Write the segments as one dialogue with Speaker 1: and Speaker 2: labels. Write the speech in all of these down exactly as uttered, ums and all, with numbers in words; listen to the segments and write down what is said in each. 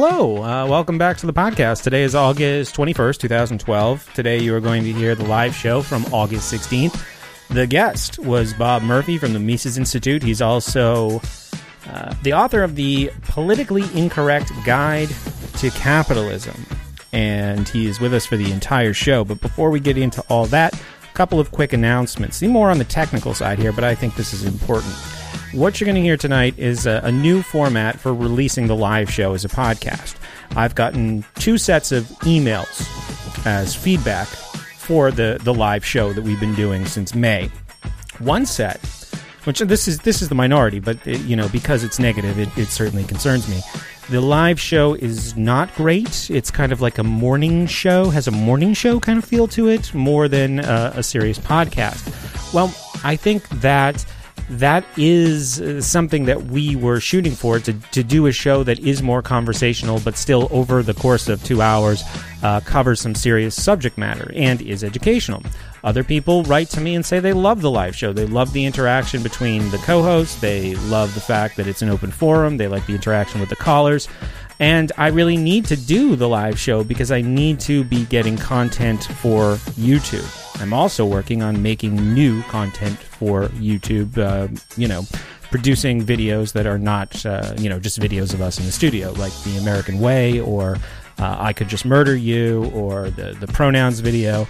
Speaker 1: hello. Uh, welcome back to the podcast. Today is August twenty-first, twenty twelve. Today you are going to hear the live show from August sixteenth. The guest was Bob Murphy from the Mises Institute. He's also uh, the author of the Politically Incorrect Guide to Capitalism. And he is with us for the entire show. But before we get into all that, a couple of quick announcements. See, more on the technical side here, but I think this is important. What you're going to hear tonight is a, a new format for releasing the live show as a podcast. I've gotten two sets of emails as feedback for the, the live show that we've been doing since May. One set, which this is this is the minority, but it, you know, because it's negative, it, it certainly concerns me. The live show is not great. It's kind of like a morning show, has a morning show kind of feel to it, more than uh, a serious podcast. Well, I think that that is something that we were shooting for, to, to do a show that is more conversational, but still over the course of two hours uh, covers some serious subject matter and is educational. Other people write to me and say they love the live show. They love the interaction between the co-hosts. They love the fact that it's an open forum. They like the interaction with the callers. And I really need to do the live show because I need to be getting content for YouTube. I'm also working on making new content for YouTube, uh, you know, producing videos that are not, uh, you know, just videos of us in the studio, like The American Way, or uh, I Could Just Murder You, or the, the pronouns video.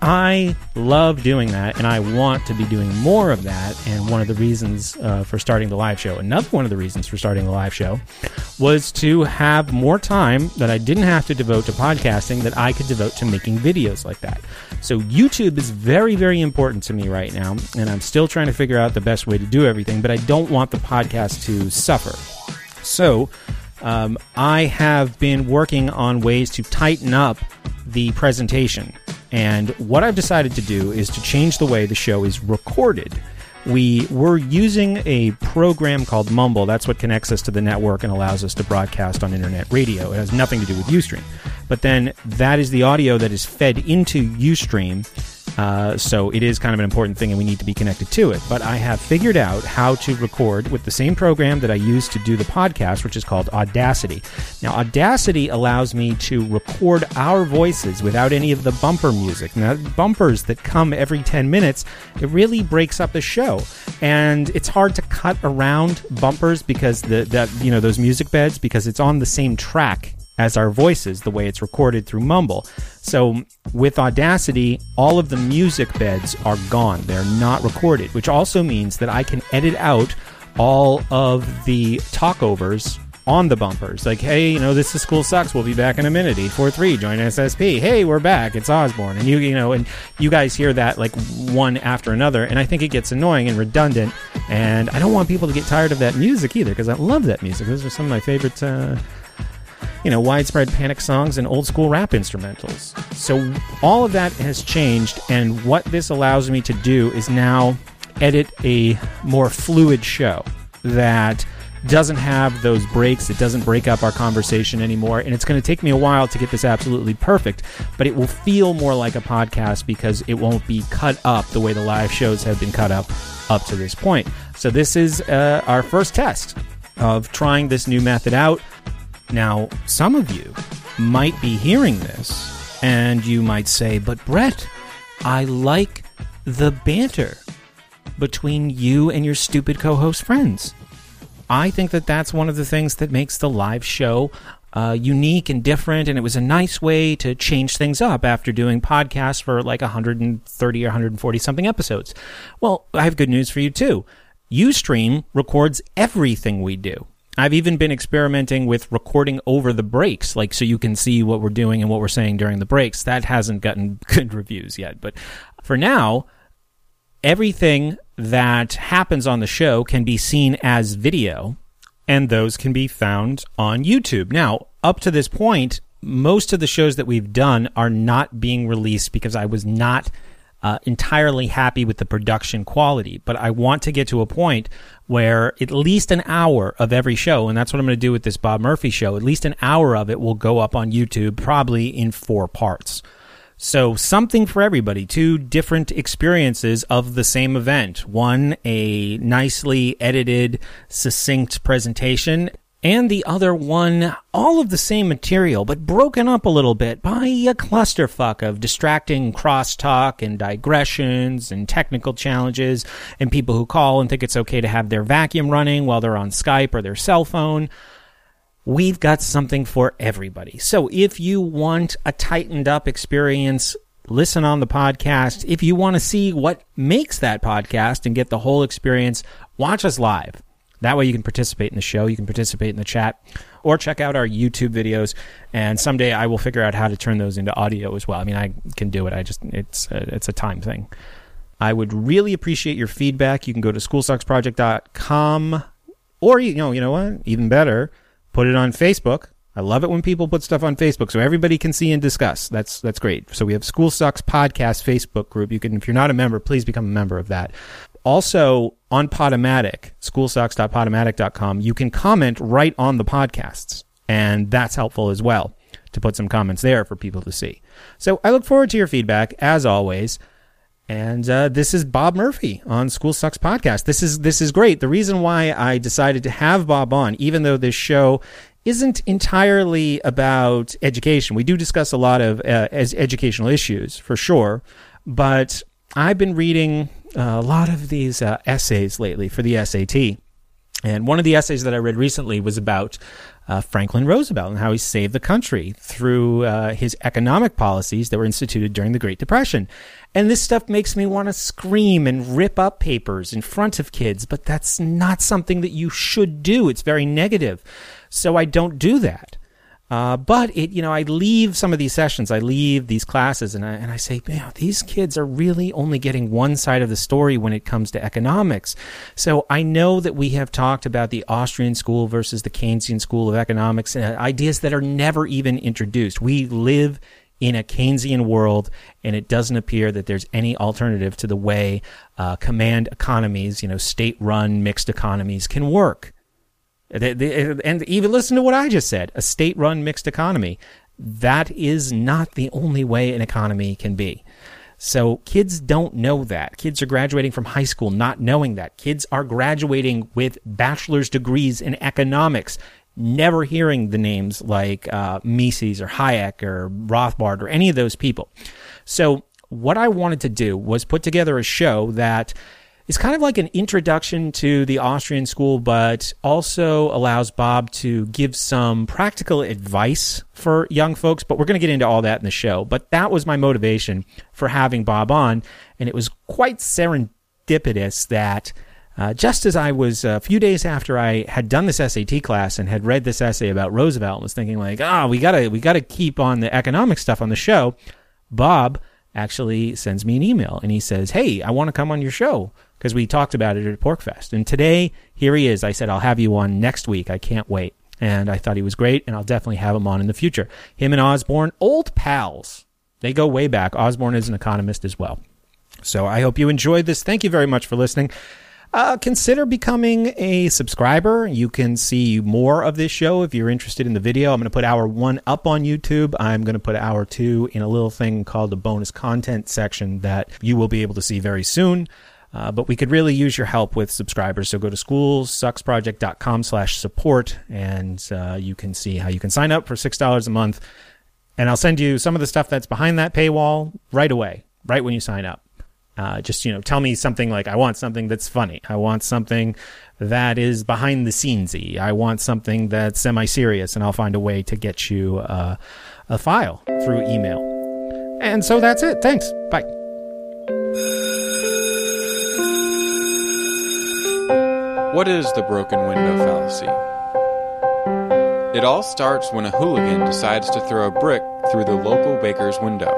Speaker 1: I love doing that, and I want to be doing more of that, and one of the reasons uh, for starting the live show, another one of the reasons for starting the live show, was to have more time that I didn't have to devote to podcasting that I could devote to making videos like that. So YouTube is very, very important to me right now, and I'm still trying to figure out the best way to do everything, but I don't want the podcast to suffer. So um, I have been working on ways to tighten up the presentation. And what I've decided to do is to change the way the show is recorded. We were using a program called Mumble. That's what connects us to the network and allows us to broadcast on internet radio. It has nothing to do with Ustream. But then that is the audio that is fed into Ustream. Uh, so it is kind of an important thing, and we need to be connected to it. But I have figured out how to record with the same program that I use to do the podcast, which is called Audacity. Now, Audacity allows me to record our voices without any of the bumper music. Now, bumpers that come every ten minutes, it really breaks up the show. And it's hard to cut around bumpers because the that you know those music beds, because it's on the same track as our voices, the way it's recorded through Mumble. So with Audacity, all of the music beds are gone. They're not recorded, which also means that I can edit out all of the talkovers on the bumpers. Like, hey, you know, this is School Sucks. We'll be back in a minute. eight four three, join S S P. Hey, we're back. It's Osborne. And you, you know, and you guys hear that like one after another. And I think it gets annoying and redundant. And I don't want people to get tired of that music either, because I love that music. Those are some of my favorite, uh, you know, widespread panic songs and old school rap instrumentals. So all of that has changed, and what this allows me to do is now edit a more fluid show that doesn't have those breaks. It doesn't break up our conversation anymore, and it's going to take me a while to get this absolutely perfect, but it will feel more like a podcast because it won't be cut up the way the live shows have been cut up up to this point. So this is uh, our first test of trying this new method out. Now, some of you might be hearing this, and you might say, but Brett, I like the banter between you and your stupid co-host friends. I think that that's one of the things that makes the live show uh, unique and different, and it was a nice way to change things up after doing podcasts for like one hundred thirty or one hundred forty something episodes. Well, I have good news for you too. Ustream records everything we do. I've even been experimenting with recording over the breaks, like so you can see what we're doing and what we're saying during the breaks. That hasn't gotten good reviews yet, but for now, everything that happens on the show can be seen as video, and those can be found on YouTube. Now, up to this point, most of the shows that we've done are not being released because I was not uh, entirely happy with the production quality. But I want to get to a point where at least an hour of every show, and that's what I'm going to do with this Bob Murphy show, at least an hour of it will go up on YouTube, probably in four parts. So something for everybody, two different experiences of the same event. One, a nicely edited, succinct presentation, and the other one, all of the same material, but broken up a little bit by a clusterfuck of distracting crosstalk and digressions and technical challenges and people who call and think it's okay to have their vacuum running while they're on Skype or their cell phone. We've got something for everybody. So if you want a tightened up experience, listen on the podcast. If you want to see what makes that podcast and get the whole experience, watch us live. That way you can participate in the show, you can participate in the chat, or check out our YouTube videos, and someday I will figure out how to turn those into audio as well. I mean, I can do it. I just it's a, it's a time thing. I would really appreciate your feedback. You can go to school sucks project dot com, or you know, you know what? Even better, put it on Facebook. I love it when people put stuff on Facebook so everybody can see and discuss. That's that's great. So we have School Sucks Podcast Facebook group. You can, if you're not a member, please become a member of that. Also, on Podomatic, school sucks dot podomatic dot com, you can comment right on the podcasts, and that's helpful as well to put some comments there for people to see. So I look forward to your feedback, as always. And uh, this is Bob Murphy on School Sucks Podcast. This is this is great. The reason why I decided to have Bob on, even though this show isn't entirely about education, we do discuss a lot of uh, as educational issues, for sure, but I've been reading a lot of these uh, essays lately for the S A T. And one of the essays that I read recently was about uh, Franklin Roosevelt and how he saved the country through uh, his economic policies that were instituted during the Great Depression. And this stuff makes me want to scream and rip up papers in front of kids, but that's not something that you should do. It's very negative. So I don't do that. Uh, but it, you know, I leave some of these sessions, I leave these classes, and I and I say, man, these kids are really only getting one side of the story when it comes to economics. So I know that we have talked about the Austrian school versus the Keynesian school of economics, uh, ideas that are never even introduced. We live in a Keynesian world, and it doesn't appear that there's any alternative to the way uh, command economies, you know, state-run mixed economies can work. And even listen to what I just said, a state-run mixed economy. That is not the only way an economy can be. So kids don't know that. Kids are graduating from high school not knowing that. Kids are graduating with bachelor's degrees in economics, never hearing the names like uh, Mises or Hayek or Rothbard or any of those people. So what I wanted to do was put together a show that is kind of like an introduction to the Austrian school, but also allows Bob to give some practical advice for young folks. But we're going to get into all that in the show. But that was my motivation for having Bob on. And it was quite serendipitous that uh, just as I was a few days after I had done this S A T class and had read this essay about Roosevelt and was thinking like, ah, oh, we gotta we gotta keep on the economic stuff on the show, Bob actually sends me an email and he says, hey, I want to come on your show, because we talked about it at PorcFest. And today, here he is. I said, I'll have you on next week. I can't wait. And I thought he was great, and I'll definitely have him on in the future. Him and Osborne, old pals. They go way back. Osborne is an economist as well. So I hope you enjoyed this. Thank you very much for listening. Uh, consider becoming a subscriber. You can see more of this show if you're interested in the video. I'm going to put hour one up on YouTube. I'm going to put hour two in a little thing called the bonus content section that you will be able to see very soon. Uh, but we could really use your help with subscribers. So go to school sucks project dot com slash support, and uh, you can see how you can sign up for six dollars a month. And I'll send you some of the stuff that's behind that paywall right away, right when you sign up. Uh, just, you know, tell me something like, I want something that's funny. I want something that is behind the scenesy. I want something that's semi-serious, and I'll find a way to get you uh, a file through email. And so that's it. Thanks. Bye.
Speaker 2: What is the broken window fallacy? It all starts when a hooligan decides to throw a brick through the local baker's window.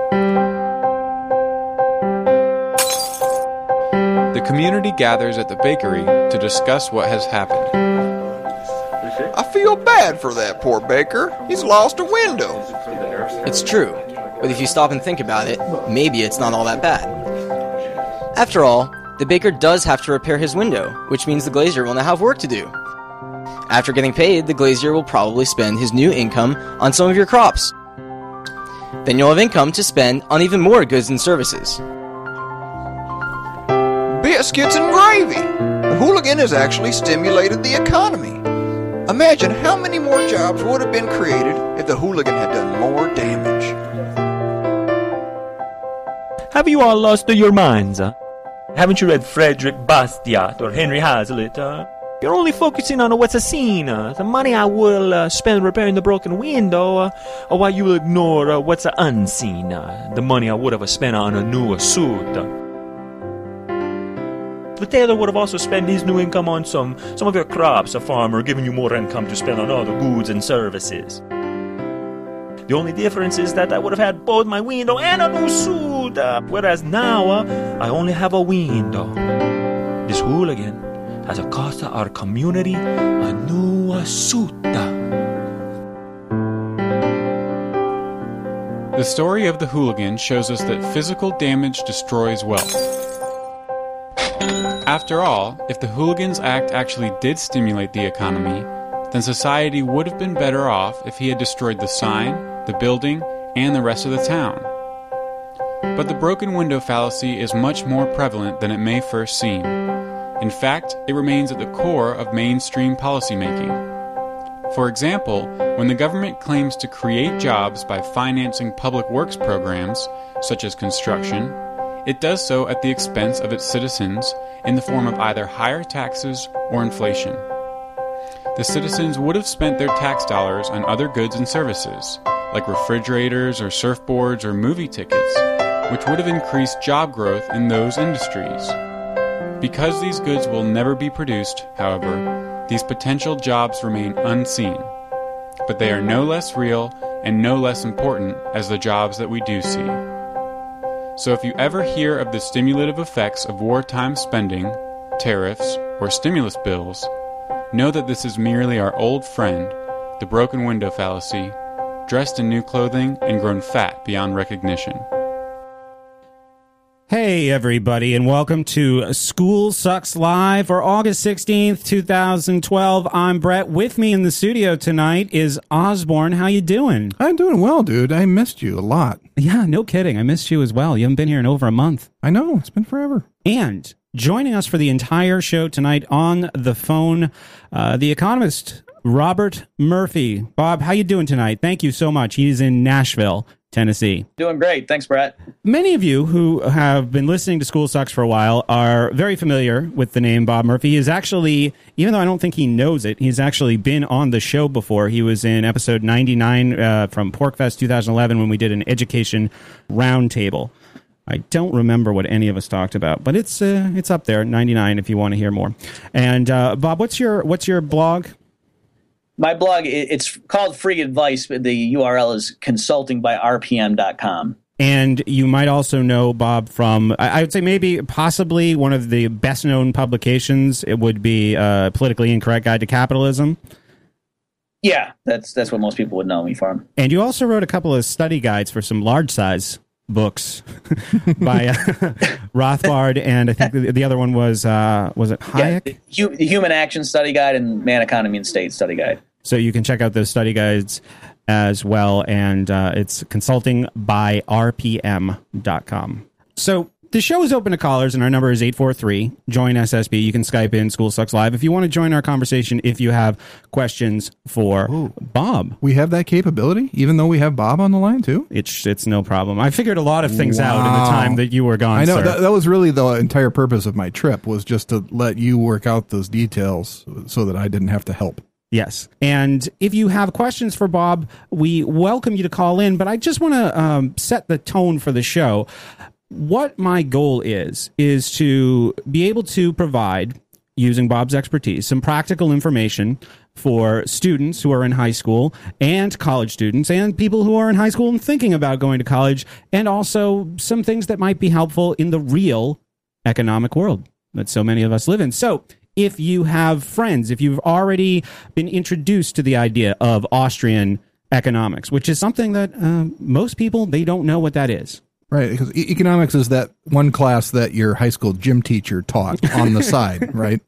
Speaker 2: The community gathers at the bakery to discuss what has happened.
Speaker 3: I feel bad for that poor baker. He's lost a window.
Speaker 4: It's true, but if you stop and think about it, maybe it's not all that bad. After all, the baker does have to repair his window, which means the glazier will now have work to do. After getting paid, the glazier will probably spend his new income on some of your crops. Then you'll have income to spend on even more goods and services.
Speaker 3: Biscuits and gravy! The hooligan has actually stimulated the economy. Imagine how many more jobs would have been created if the hooligan had done more damage.
Speaker 5: Have you all lost your minds, huh? Haven't you read Frederick Bastiat or Henry Hazlitt, huh? You're only focusing on what's a seen, uh, the money I will uh, spend repairing the broken window, uh, or while you will ignore uh, what's uh, unseen, uh, the money I would have spent on a new suit. Uh. The tailor would have also spent his new income on some, some of your crops, a farmer giving you more income to spend on other goods and services. The only difference is that I would have had both my window and a new suit, uh, whereas now uh, I only have a window. This hooligan has cost our community a new suit.
Speaker 2: The story of the hooligan shows us that physical damage destroys wealth. After all, if the hooligan's act actually did stimulate the economy, then society would have been better off if he had destroyed the sign, the building, and the rest of the town. But the broken window fallacy is much more prevalent than it may first seem. In fact, it remains at the core of mainstream policymaking. For example, when the government claims to create jobs by financing public works programs, such as construction, it does so at the expense of its citizens in the form of either higher taxes or inflation. The citizens would have spent their tax dollars on other goods and services, like refrigerators or surfboards or movie tickets, which would have increased job growth in those industries. Because these goods will never be produced, however, these potential jobs remain unseen. But they are no less real and no less important as the jobs that we do see. So if you ever hear of the stimulative effects of wartime spending, tariffs, or stimulus bills, know that this is merely our old friend, the broken window fallacy, dressed in new clothing and grown fat beyond recognition.
Speaker 1: Hey, everybody, and welcome to School Sucks Live for August sixteenth, twenty twelve. I'm Brett. With me in the studio tonight is Osborne. How you doing?
Speaker 6: I'm doing well, dude. I missed you a lot.
Speaker 1: Yeah, no kidding. I missed you as well. You haven't been here in over a month.
Speaker 6: I know. It's been forever.
Speaker 1: And joining us for the entire show tonight on the phone, uh, the economist, Robert Murphy. Bob, how you doing tonight? Thank you so much. He's in Nashville, Tennessee.
Speaker 7: Doing great. Thanks, Brett.
Speaker 1: Many of you who have been listening to School Sucks for a while are very familiar with the name Bob Murphy. He is actually, even though I don't think he knows it, he's actually been on the show before. He was in episode ninety-nine uh, from PorkFest twenty eleven when we did an education roundtable. I don't remember what any of us talked about, but it's uh, it's up there, ninety-nine, if you want to hear more. And uh, Bob, what's your what's your blog?
Speaker 7: My blog, it's called Free Advice, but the U R L is consulting by R P M dot com.
Speaker 1: And you might also know Bob from, I would say maybe possibly one of the best-known publications. It would be uh, Politically Incorrect Guide to Capitalism.
Speaker 7: Yeah, that's that's what most people would know me from.
Speaker 1: And you also wrote a couple of study guides for some large-size books by uh, Rothbard, and I think the, the other one was, uh, was it Hayek?
Speaker 7: Yeah, the Human Action Study Guide and Man, Economy, and State Study Guide.
Speaker 1: So you can check out those study guides as well, and uh, it's consulting by R P M dot com. So the show is open to callers, and our number is eight four three, join S S B. You can Skype in School Sucks Live if you want to join our conversation, if you have questions for Ooh. Bob.
Speaker 6: We have that capability, even though we have Bob on the line, too?
Speaker 1: It's it's no problem. I figured a lot of things
Speaker 6: wow.
Speaker 1: out in the time that you were gone,
Speaker 6: I know.
Speaker 1: Sir.
Speaker 6: That, that was really the entire purpose of my trip, was just to let you work out those details so that I didn't have to help.
Speaker 1: Yes. And if you have questions for Bob, we welcome you to call in, but I just want to um, set the tone for the show. What my goal is, is to be able to provide, using Bob's expertise, some practical information for students who are in high school and college students and people who are in high school and thinking about going to college, and also some things that might be helpful in the real economic world that so many of us live in. So if you have friends, if you've already been introduced to the idea of Austrian economics, which is something that uh, most people, they don't know what that is.
Speaker 6: Right, because e- economics is that one class that your high school gym teacher taught on the side, right?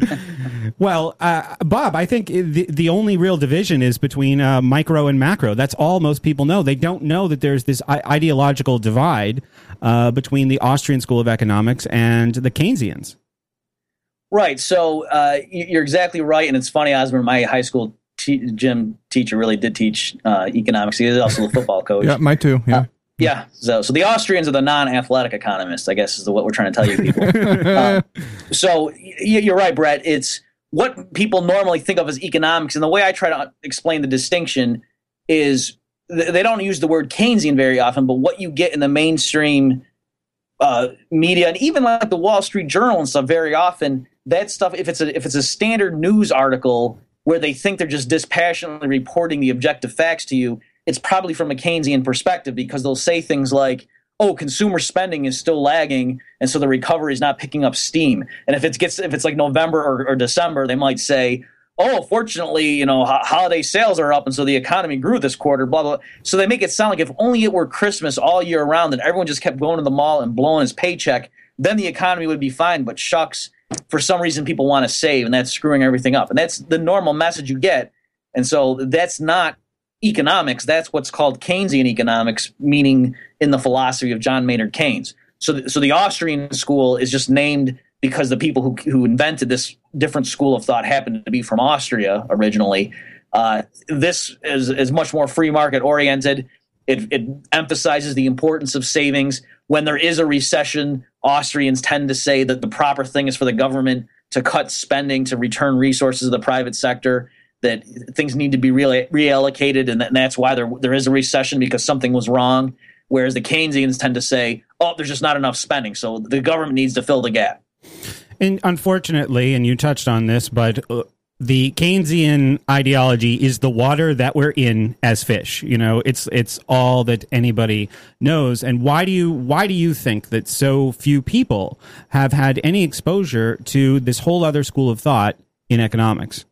Speaker 1: Well, uh, Bob, I think the the only real division is between uh, micro and macro. That's all most people know. They don't know that there's this I- ideological divide uh, between the Austrian School of Economics and the Keynesians.
Speaker 7: Right. So uh, you're exactly right. And it's funny, Osborne, my high school te- gym teacher really did teach uh, economics. He is also a football coach.
Speaker 6: Yeah, mine too. Yeah.
Speaker 7: Uh, yeah. So so the Austrians are the non-athletic economists, I guess, is the, what we're trying to tell you people. uh, so you're right, Brett. It's what people normally think of as economics. And the way I try to explain the distinction is th- they don't use the word Keynesian very often, but what you get in the mainstream uh, media and even like the Wall Street Journal and stuff very often, that stuff, if it's a if it's a standard news article where they think they're just dispassionately reporting the objective facts to you, it's probably from a Keynesian perspective because they'll say things like, oh, consumer spending is still lagging, and so the recovery is not picking up steam. And if it gets if it's like November or, or December, they might say, oh, fortunately, you know, ho- holiday sales are up, and so the economy grew this quarter, blah, blah. So they make it sound like if only it were Christmas all year round and everyone just kept going to the mall and blowing his paycheck, then the economy would be fine. But shucks, for some reason people want to save, and that's screwing everything up. And that's the normal message you get. And so that's not economics. That's what's called Keynesian economics, meaning in the philosophy of John Maynard Keynes. So, th- so the Austrian school is just named because the people who who invented this different school of thought happened to be from Austria originally. Uh, this is, is much more free market oriented. It, it emphasizes the importance of savings. When there is a recession, Austrians tend to say that the proper thing is for the government to cut spending, to return resources to the private sector, that things need to be re- reallocated, and, that, and that's why there there is a recession, because something was wrong. Whereas the Keynesians tend to say, oh, there's just not enough spending, so the government needs to fill the gap.
Speaker 1: And unfortunately, and you touched on this, but uh, the Keynesian ideology is the water that we're in as fish. You know, it's it's all that anybody knows. And why do you why do you think that so few people have had any exposure to this whole other school of thought in economics?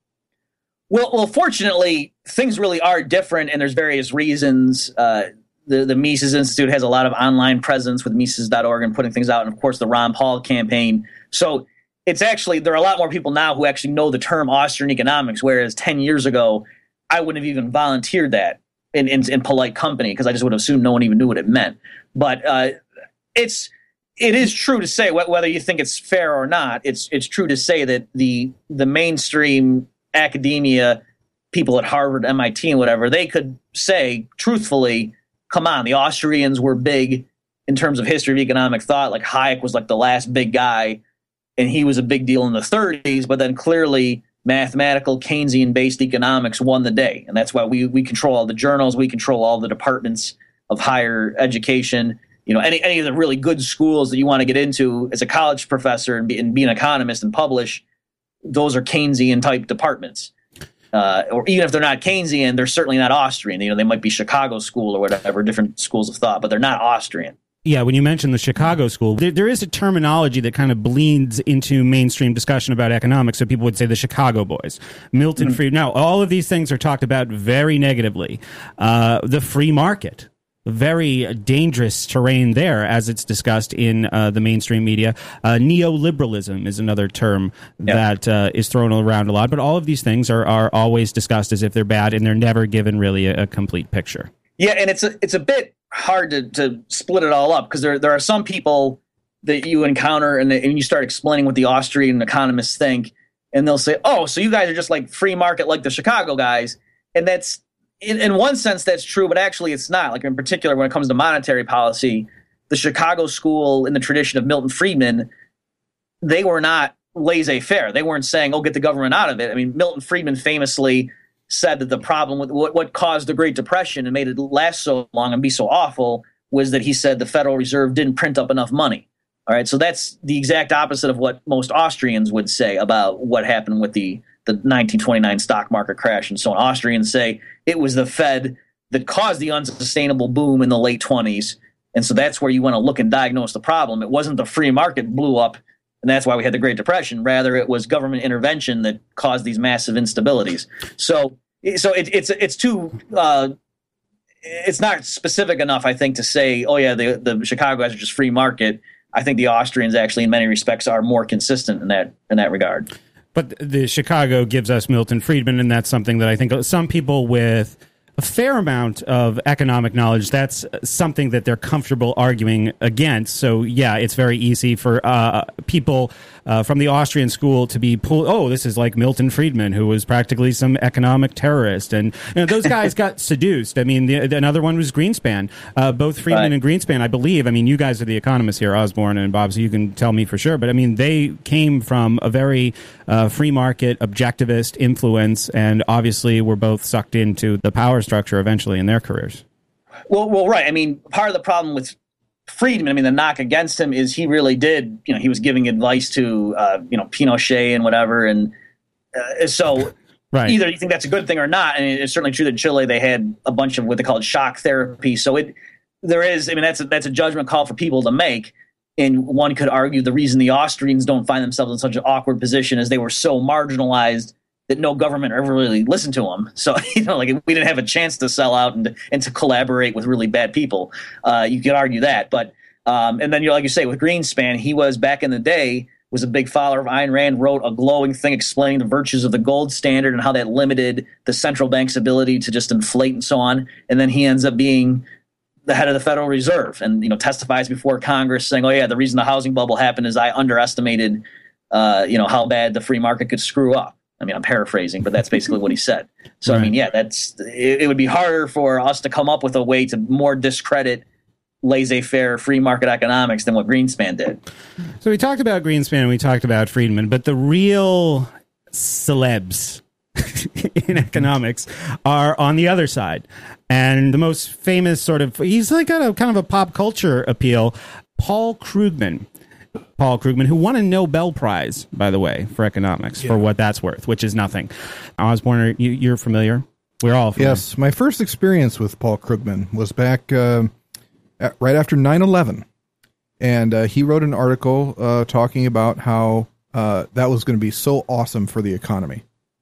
Speaker 7: Well, well, fortunately, things really are different, and there's various reasons. Uh, the the Mises Institute has a lot of online presence with Mises dot org and putting things out, and of course the Ron Paul campaign. So it's actually, there are a lot more people now who actually know the term Austrian economics, whereas ten years ago, I wouldn't have even volunteered that in, in, in polite company, because I just would have assumed no one even knew what it meant. But uh, it's it is true to say, whether you think it's fair or not, it's it's true to say that the the mainstream academia, people at Harvard, M I T, and whatever, they could say truthfully, come on, the Austrians were big in terms of history of economic thought. Like Hayek was like the last big guy, and he was a big deal in the thirties, but then clearly mathematical Keynesian-based economics won the day. And that's why we we control all the journals, we control all the departments of higher education. You know, any any of the really good schools that you want to get into as a college professor and be, and be an economist and publish, those are Keynesian-type departments. Uh, or even if they're not Keynesian, they're certainly not Austrian. You know, they might be Chicago School or whatever, different schools of thought, but they're not Austrian.
Speaker 1: Yeah, when you mention the Chicago School, there, there is a terminology that kind of bleeds into mainstream discussion about economics. So people would say the Chicago Boys, Milton mm-hmm. Friedman. Now, all of these things are talked about very negatively. Uh, the free market, very dangerous terrain there, as it's discussed in uh, the mainstream media. Uh, neoliberalism is another term yep. that uh, is thrown around a lot. But all of these things are, are always discussed as if they're bad, and they're never given really a, a complete picture.
Speaker 7: Yeah, and it's a, it's a bit hard to, to split it all up, because there there are some people that you encounter and, and you start explaining what the Austrian economists think, and they'll say, oh, so you guys are just like free market like the Chicago guys. And that's, in, in one sense, that's true, but actually it's not. Like in particular, when it comes to monetary policy, the Chicago school in the tradition of Milton Friedman, they were not laissez-faire. They weren't saying, oh, get the government out of it. I mean, Milton Friedman famously said that the problem with what, what caused the Great Depression and made it last so long and be so awful was that he said the Federal Reserve didn't print up enough money. All right, so that's the exact opposite of what most Austrians would say about what happened with the, the nineteen twenty-nine stock market crash and so on. Austrians say it was the Fed that caused the unsustainable boom in the late twenties, and so that's where you want to look and diagnose the problem. It wasn't the free market blew up, and that's why we had the Great Depression. Rather, it was government intervention that caused these massive instabilities. So, so it, it's it's too uh, it's not specific enough, I think, to say, oh yeah, the the Chicago guys are just free market. I think the Austrians actually, in many respects, are more consistent in that in that regard.
Speaker 1: But the Chicago gives us Milton Friedman, and that's something that I think some people with a fair amount of economic knowledge. That's something that they're comfortable arguing against. So, yeah, it's very easy for uh, people uh, from the Austrian school to be pulled. Oh, this is like Milton Friedman, who was practically some economic terrorist. And you know, those guys got seduced. I mean, the, another one was Greenspan. Uh, both Friedman
Speaker 7: right.
Speaker 1: and Greenspan, I believe. I mean, you guys are the economists here, Osborne and Bob, so you can tell me for sure. But, I mean, they came from a very uh, free market, objectivist influence, and obviously were both sucked into the power structure eventually in their careers.
Speaker 7: Well, well, right. I mean, part of the problem with Friedman, I mean, the knock against him is he really did, you know, he was giving advice to, uh, you know, Pinochet and whatever. And uh, so right. either you think that's a good thing or not. And it's certainly true that in Chile, they had a bunch of what they call shock therapy. So it, there is, I mean, that's a, that's a judgment call for people to make. And one could argue the reason the Austrians don't find themselves in such an awkward position is they were so marginalized that no government ever really listened to them. So, you know, like we didn't have a chance to sell out and to, and to collaborate with really bad people. Uh, you could argue that. But, um, and then, you know, like you say, with Greenspan, he was back in the day, was a big follower of Ayn Rand, wrote a glowing thing explaining the virtues of the gold standard and how that limited the central bank's ability to just inflate and so on. And then he ends up being the head of the Federal Reserve and, you know, testifies before Congress saying, oh, yeah, the reason the housing bubble happened is I underestimated, uh, you know, how bad the free market could screw up. I mean, I'm paraphrasing, but that's basically what he said. So, right. I mean, yeah, that's it, it would be harder for us to come up with a way to more discredit laissez-faire free market economics than what Greenspan did.
Speaker 1: So we talked about Greenspan and we talked about Friedman, but the real celebs in economics are on the other side. And the most famous sort of, he's like got a kind of a pop culture appeal, Paul Krugman. Paul Krugman, who won a Nobel Prize, by the way, for economics, yeah. for what that's worth, which is nothing. Osborne, you, you're familiar? We're all familiar.
Speaker 6: Yes, my first experience with Paul Krugman was back uh, at, right after nine eleven. And uh, he wrote an article uh, talking about how uh, that was going to be so awesome for the economy.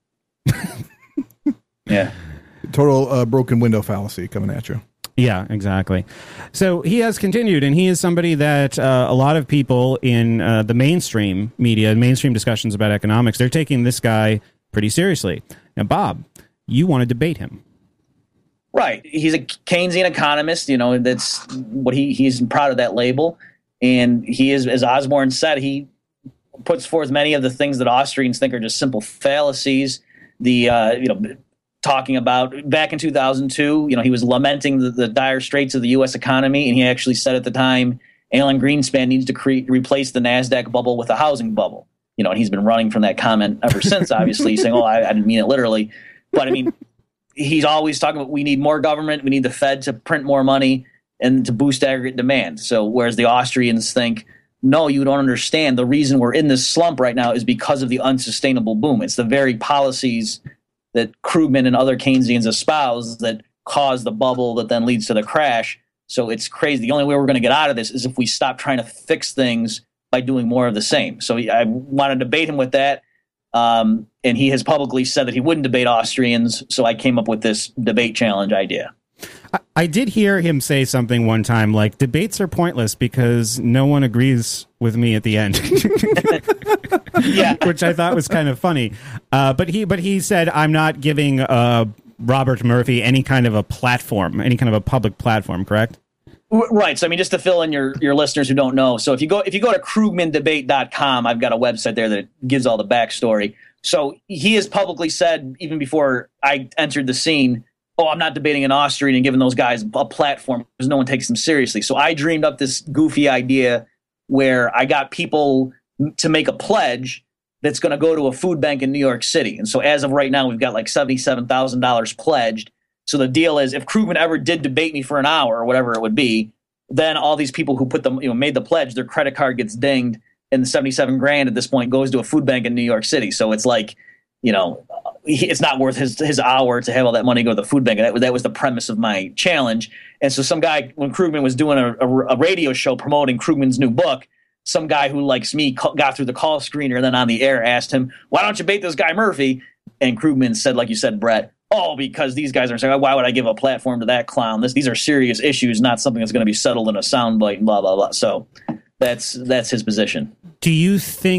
Speaker 7: Yeah.
Speaker 6: Total uh, broken window fallacy coming at you.
Speaker 1: Yeah, exactly. So he has continued, and he is somebody that uh, a lot of people in uh, the mainstream media, mainstream discussions about economics, they're taking this guy pretty seriously. Now, Bob, you want to debate him.
Speaker 7: Right. He's a Keynesian economist. You know, that's what he he's proud of that label. And he is, as Osborne said, he puts forth many of the things that Austrians think are just simple fallacies. The, uh, you know, talking about back in two thousand two, you know, he was lamenting the, the dire straits of the U S economy. And he actually said at the time, Alan Greenspan needs to create, replace the NASDAQ bubble with a housing bubble. You know, and he's been running from that comment ever since, obviously, saying, oh, I, I didn't mean it literally. But I mean, he's always talking about we need more government. We need the Fed to print more money and to boost aggregate demand. So whereas the Austrians think, no, you don't understand. The reason we're in this slump right now is because of the unsustainable boom. It's the very policies that Krugman and other Keynesians espouse that cause the bubble that then leads to the crash. So it's crazy. The only way we're going to get out of this is if we stop trying to fix things by doing more of the same. So I want to debate him with that. Um, and he has publicly said that he wouldn't debate Austrians. So I came up with this debate challenge idea.
Speaker 1: I, I did hear him say something one time like debates are pointless because no one agrees with me at the end. Yeah, which I thought was kind of funny. Uh, but he but he said, I'm not giving uh, Robert Murphy any kind of a platform, any kind of a public platform, correct?
Speaker 7: Right. So, I mean, just to fill in your, your listeners who don't know. So if you go if you go to krugman debate dot com, I've got a website there that gives all the backstory. So he has publicly said, even before I entered the scene, oh, I'm not debating an Austrian and giving those guys a platform because no one takes them seriously. So I dreamed up this goofy idea where I got people to make a pledge that's going to go to a food bank in New York City. And so as of right now, we've got like seventy-seven thousand dollars pledged. So the deal is if Krugman ever did debate me for an hour or whatever it would be, then all these people who put them, you know, made the pledge, their credit card gets dinged and the seventy-seven grand at this point goes to a food bank in New York City. So it's like, you know, it's not worth his his hour to have all that money go to the food bank. That was, that was the premise of my challenge. And so some guy, when Krugman was doing a, a, a radio show promoting Krugman's new book, some guy who likes me got through the call screener and then on the air asked him, why don't you bait this guy Murphy? And Krugman said, like you said, Brett, oh, because these guys are saying, why would I give a platform to that clown? This, these are serious issues, not something that's going to be settled in a soundbite and blah, blah, blah. So that's that's his position.
Speaker 1: Do you think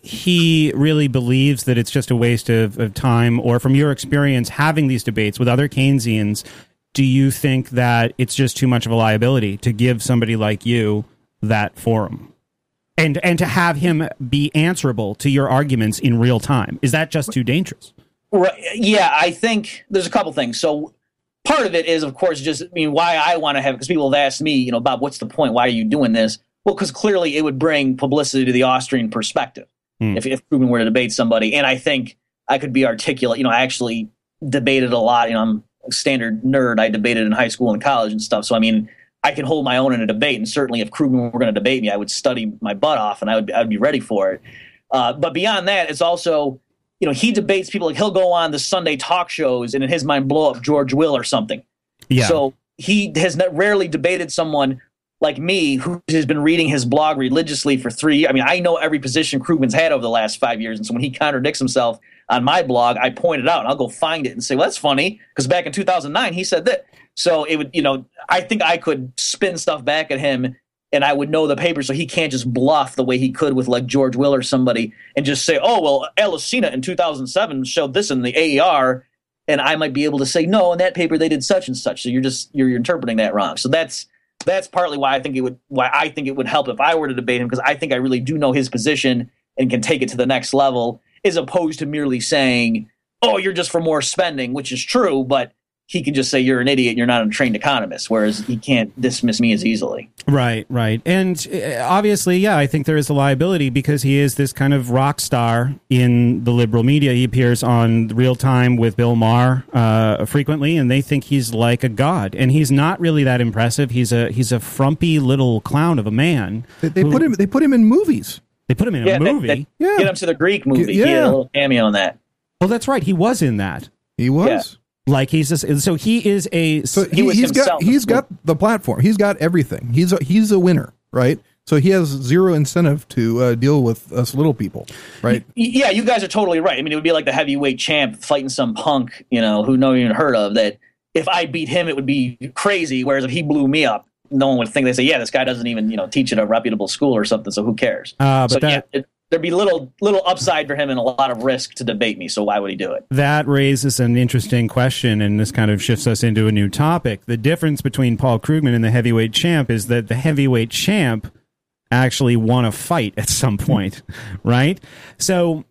Speaker 1: he really believes that it's just a waste of, of time, or from your experience having these debates with other Keynesians, do you think that it's just too much of a liability to give somebody like you that forum? And and to have him be answerable to your arguments in real time? Is that just too dangerous?
Speaker 7: Right. Yeah, I think there's a couple things. So part of it is, of course, just, I mean, why I want to have, because people have asked me, you know, Bob, what's the point? Why are you doing this? Well, because clearly it would bring publicity to the Austrian perspective mm. if, if Krugman were to debate somebody. And I think I could be articulate. You know, I actually debated a lot. You know, I'm a standard nerd. I debated in high school and college and stuff. So, I mean, I can hold my own in a debate, and certainly if Krugman were going to debate me, I would study my butt off, and I would I would be ready for it. Uh, but beyond that, it's also, you know, he debates people. Like, he'll go on the Sunday talk shows and in his mind blow up George Will or something. Yeah. So he has not, rarely debated someone like me who has been reading his blog religiously for three years. I mean, I know every position Krugman's had over the last five years, and so when he contradicts himself on my blog, I point it out, and I'll go find it and say, well, that's funny, because back in two thousand nine, he said that. So it would, you know, I think I could spin stuff back at him, and I would know the paper, so he can't just bluff the way he could with like George Will or somebody and just say, oh, well, Elesina in two thousand seven showed this in the A E R, and I might be able to say, no, in that paper they did such and such. So you're just you're, you're interpreting that wrong. So that's that's partly why I think it would why I think it would help if I were to debate him, because I think I really do know his position and can take it to the next level, as opposed to merely saying, oh, you're just for more spending, which is true, but he can just say you're an idiot, you're not a trained economist, whereas he can't dismiss me as easily.
Speaker 1: Right, right. And obviously, yeah, I think there is a liability because he is this kind of rock star in the liberal media. He appears on Real Time with Bill Maher uh, frequently, and they think he's like a god. And he's not really that impressive. He's a he's a frumpy little clown of a man.
Speaker 6: They, they
Speaker 1: who,
Speaker 6: put him they put him in movies.
Speaker 1: They put him in
Speaker 7: yeah,
Speaker 1: a movie.
Speaker 7: That, that,
Speaker 6: yeah.
Speaker 7: Get him to the Greek movie.
Speaker 6: Yeah.
Speaker 7: He had a little cameo on that.
Speaker 1: Oh, that's right. He was in that.
Speaker 6: He was.
Speaker 7: Yeah.
Speaker 1: Like he's just, so he is a
Speaker 6: so
Speaker 7: he
Speaker 6: he,
Speaker 7: was
Speaker 6: he's got
Speaker 7: himself.
Speaker 6: he's got the platform. He's got everything. He's a, he's a winner, right? So he has zero incentive to uh, deal with us little people, right?
Speaker 7: Yeah, you guys are totally right. I mean, it would be like the heavyweight champ fighting some punk, you know, who no one even heard of. That if I beat him, it would be crazy. Whereas if he blew me up, no one would think. They say, yeah, this guy doesn't even, you know, teach at a reputable school or something. So who cares?
Speaker 1: Uh, but
Speaker 7: so
Speaker 1: that,
Speaker 7: yeah, it, there'd be little little upside for him and a lot of risk to debate me. So why would he do it?
Speaker 1: That raises an interesting question, and this kind of shifts us into a new topic. The difference between Paul Krugman and the heavyweight champ is that the heavyweight champ actually won a fight at some point, right? So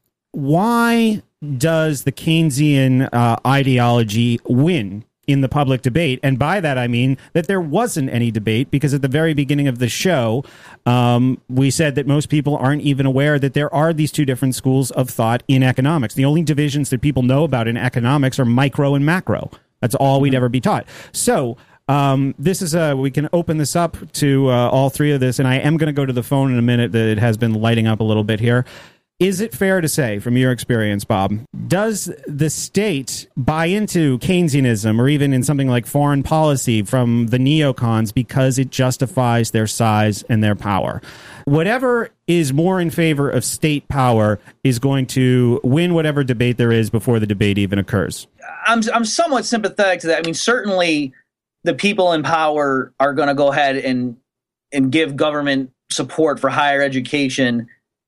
Speaker 1: why does the Keynesian uh, ideology win in the public debate? And by that, I mean that there wasn't any debate, because at the very beginning of the show, um, we said that most people aren't even aware that there are these two different schools of thought in economics. The only divisions that people know about in economics are micro and macro. That's all we'd ever be taught. So um, this is a, we can open this up to uh, all three of this, and I am going to go to the phone in a minute. That it has been lighting up a little bit here. Is it fair to say, from your experience, Bob, does the state buy into Keynesianism or even in something like foreign policy from the neocons because it justifies their size and their power? Whatever is more in favor of state power is going to win whatever debate there is before the debate even occurs.
Speaker 7: I'm I'm somewhat sympathetic to that. I mean, certainly the people in power are going to go ahead and and give government support for higher education,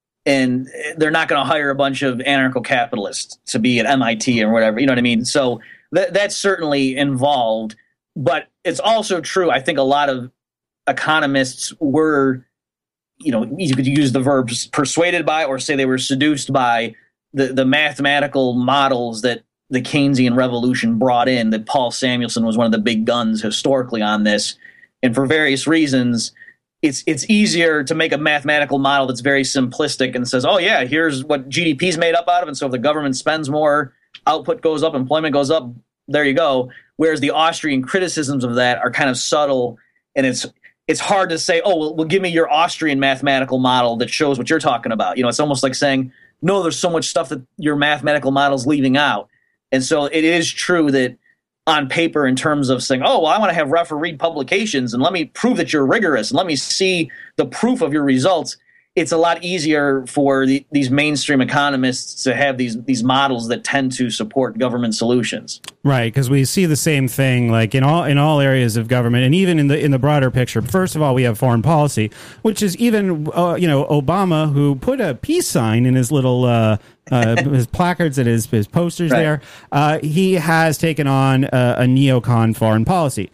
Speaker 7: and they're not going to hire a bunch of anarcho-capitalists to be at M I T or whatever. You know what I mean? So th- that's certainly involved. But it's also true, I think a lot of economists were, you know, you could use the verbs persuaded by or say they were seduced by the, the mathematical models that the Keynesian revolution brought in, that Paul Samuelson was one of the big guns historically on this. And for various reasons, It's it's easier to make a mathematical model that's very simplistic and says, oh, yeah, here's what G D P is made up out of. And so if the government spends more, output goes up, employment goes up, there you go. Whereas the Austrian criticisms of that are kind of subtle. And it's it's hard to say, oh, well, well, give me your Austrian mathematical model that shows what you're talking about. You know, it's almost like saying, no, there's so much stuff that your mathematical model's leaving out. And so it is true that on paper, in terms of saying, oh, well, I want to have refereed publications and let me prove that you're rigorous and let me see the proof of your results, it's a lot easier for the, these mainstream economists to have these these models that tend to support government solutions.
Speaker 1: Right, because we see the same thing, like in all in all areas of government, and even in the in the broader picture. First of all, we have foreign policy, which is even uh, you know Obama, who put a peace sign in his little uh, uh, his placards and his his posters right. there. Uh, he has taken on a, a neocon foreign policy.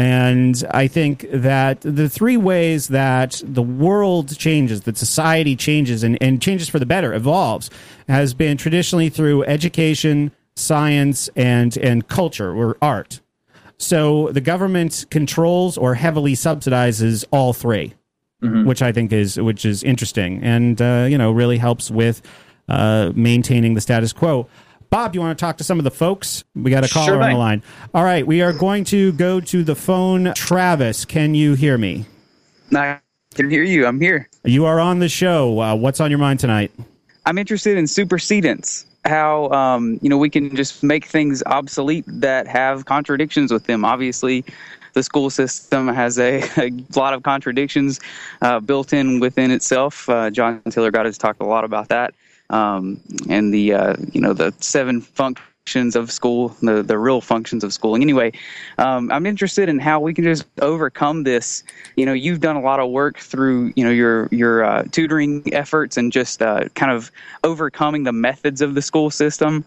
Speaker 1: And I think that the three ways that the world changes, that society changes and, and changes for the better, evolves, has been traditionally through education, science, and and culture or art. So the government controls or heavily subsidizes all three, mm-hmm. which I think is which is interesting and uh, you know really helps with uh, maintaining the status quo. Bob, you want to talk to some of the folks? We got a caller
Speaker 7: sure
Speaker 1: on the line. All right, we are going to go to the phone. Travis, can you hear me?
Speaker 8: I can hear you. I'm here.
Speaker 1: You are on the show. Uh, what's on your mind tonight?
Speaker 8: I'm interested in supersedence. How um, you know we can just make things obsolete that have contradictions with them. Obviously, the school system has a, a lot of contradictions uh, built in within itself. Uh, John Taylor Gatto has talked a lot about that. Um, and the, uh, you know, the seven functions of school, the, the real functions of schooling. Anyway, um, I'm interested in how we can just overcome this. You know, you've done a lot of work through, you know, your, your, uh, tutoring efforts and just, uh, kind of overcoming the methods of the school system.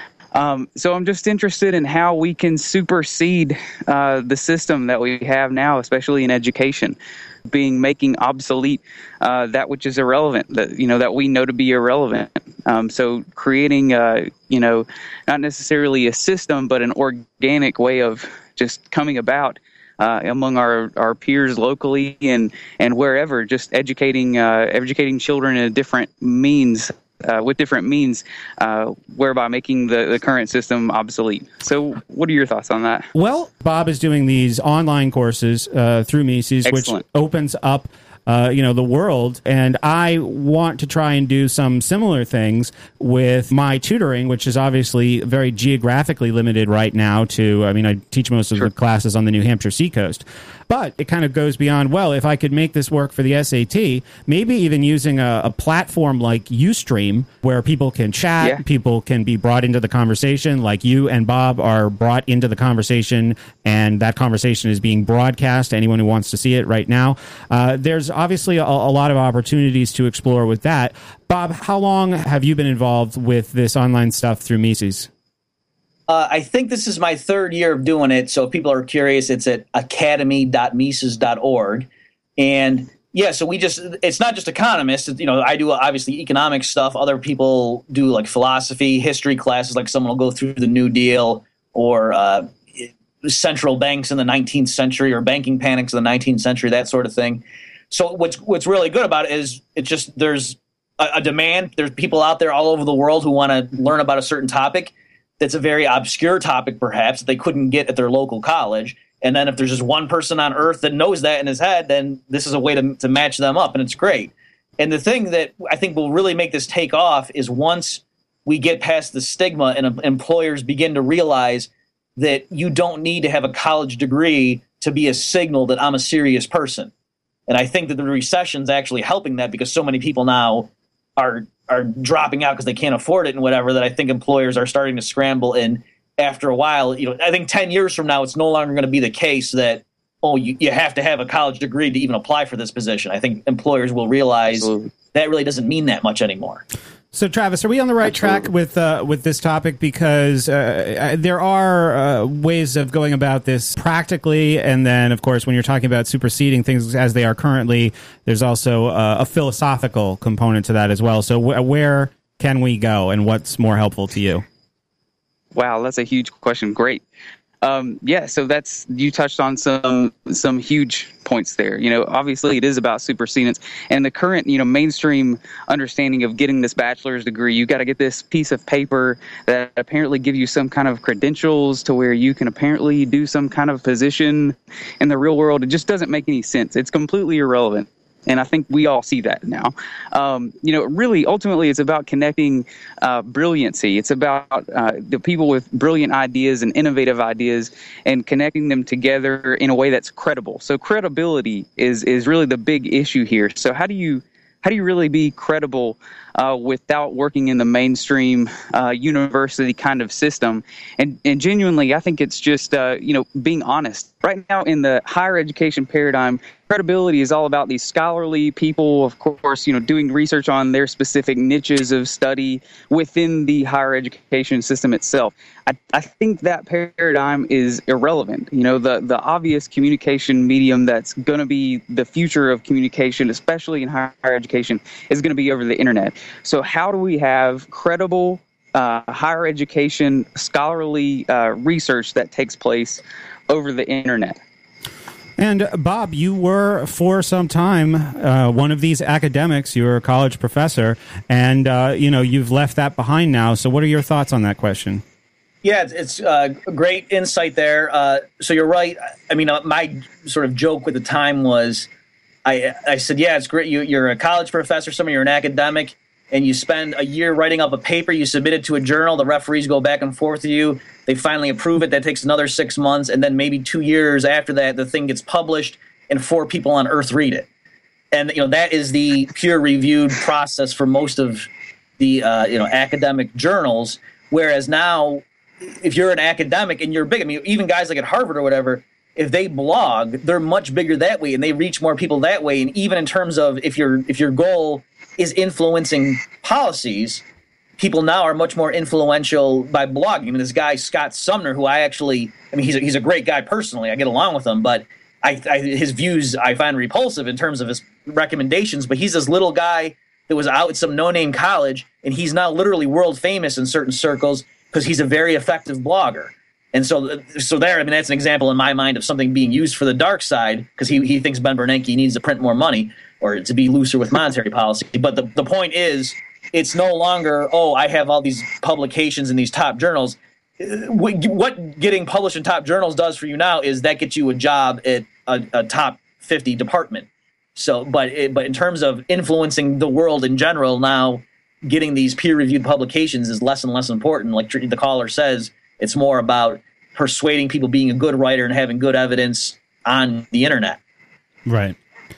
Speaker 8: Um, so I'm just interested in how we can supersede, uh, the system that we have now, especially in education. Being making obsolete uh, that which is irrelevant, that you know that we know to be irrelevant. Um, so creating, uh, you know, not necessarily a system, but an organic way of just coming about uh, among our, our peers locally and and wherever. Just educating uh, educating children in a different means. Uh, with different means, uh, whereby making the, the current system obsolete. So what are your thoughts on that?
Speaker 1: Well, Bob is doing these online courses uh, through Mises,
Speaker 8: Excellent.
Speaker 1: which opens up Uh, you know, the world. And I want to try and do some similar things with my tutoring, which is obviously very geographically limited right now to, I mean, I teach most of sure. the classes on the New Hampshire seacoast. But it kind of goes beyond, well, if I could make this work for the S A T, maybe even using a, a platform like Ustream where people can chat, yeah. people can be brought into the conversation, like you and Bob are brought into the conversation, and that conversation is being broadcast to anyone who wants to see it right now. Uh, there's obviously a, a lot of opportunities to explore with that. Bob, how long have you been involved with this online stuff through Mises?
Speaker 7: Uh, I think this is my third year of doing it. So if people are curious, it's at academy dot mises dot org. And yeah, so we just, it's not just economists. You know, I do obviously economic stuff. Other people do like philosophy, history classes, like someone will go through the New Deal or uh, central banks in the nineteenth century or banking panics in the nineteenth century, that sort of thing. So what's what's really good about it is it's just there's a, a demand. There's people out there all over the world who want to learn about a certain topic. That's a very obscure topic, perhaps, that they couldn't get at their local college. And then if there's just one person on earth that knows that in his head, then this is a way to, to match them up, and it's great. And the thing that I think will really make this take off is once we get past the stigma and employers begin to realize that you don't need to have a college degree to be a signal that I'm a serious person. And I think that the recession's actually helping that because so many people now are are dropping out because they can't afford it and whatever, that I think employers are starting to scramble. And after a while, you know, I think ten years from now, it's no longer going to be the case that, oh, you, you have to have a college degree to even apply for this position. I think employers will realize Absolutely. that really doesn't mean that much anymore. So, Travis, are we on the right Absolutely. track with uh, with this topic? Because uh, there are uh, ways of going about this practically, and then, of course, when you're talking about superseding things as they are currently, there's also uh, a philosophical component to that as well. So, w- where can we go, and what's more helpful to you?
Speaker 8: Wow, that's a huge question. Great. Um, yeah, so that's, you touched on some some huge points there. You know, obviously it is about supersedence, and the current, you know, mainstream understanding of getting this bachelor's degree, you got to get this piece of paper that apparently give you some kind of credentials to where you can apparently do some kind of position in the real world. It just doesn't make any sense. It's completely irrelevant. And I think we all see that now. Um, you know, really, ultimately, it's about connecting uh, brilliancy. It's about uh, the people with brilliant ideas and innovative ideas and connecting them together in a way that's credible. So credibility is is really the big issue here. So how do you how do you really be credible uh, without working in the mainstream uh, university kind of system? And, and genuinely, I think it's just, uh, you know, being honest. Right now in the higher education paradigm, credibility is all about these scholarly people, of course, you know, doing research on their specific niches of study within the higher education system itself. I, I think that paradigm is irrelevant. You know, the, the obvious communication medium that's going to be the future of communication, especially in higher education, is going to be over the internet. So how do we have credible uh, higher education scholarly uh, research that takes place over the internet?
Speaker 1: And Bob, you were for some time uh, one of these academics. You were a college professor, and uh, you know you've left that behind now. So, what are your thoughts on that question?
Speaker 7: Yeah, it's, it's uh, great insight there. Uh, so you're right. I mean, uh, my sort of joke with the time was, I I said, yeah, it's great. You, you're a college professor, some of you're an academic, and you spend a year writing up a paper. You submit it to a journal. The referees go back and forth with you. They finally approve it. That takes another six months. And then maybe two years after that, the thing gets published and four people on Earth read it. And, you know, that is the peer-reviewed process for most of the, uh, you know, academic journals. Whereas now, if you're an academic and you're big, I mean, even guys like at Harvard or whatever, if they blog, they're much bigger that way and they reach more people that way. And even in terms of if your if your goal is influencing policies, people now are much more influential by blogging. I mean, this guy, Scott Sumner, who I actually, I mean, he's a, he's a great guy personally. I get along with him, but I, I, his views I find repulsive in terms of his recommendations. But he's this little guy that was out at some no-name college, and he's now literally world famous in certain circles because he's a very effective blogger. And so, so there, I mean, that's an example in my mind of something being used for the dark side because he, he thinks Ben Bernanke needs to print more money or to be looser with monetary policy. But the, the point is, it's no longer, oh, I have all these publications in these top journals. What getting published in top journals does for you now is that gets you a job at a, a top fifty department. So, but it, but in terms of influencing the world in general, now getting these peer-reviewed publications is less and less important. Like the caller says, it's more about persuading people being a good writer and having good evidence on the internet.
Speaker 1: Right.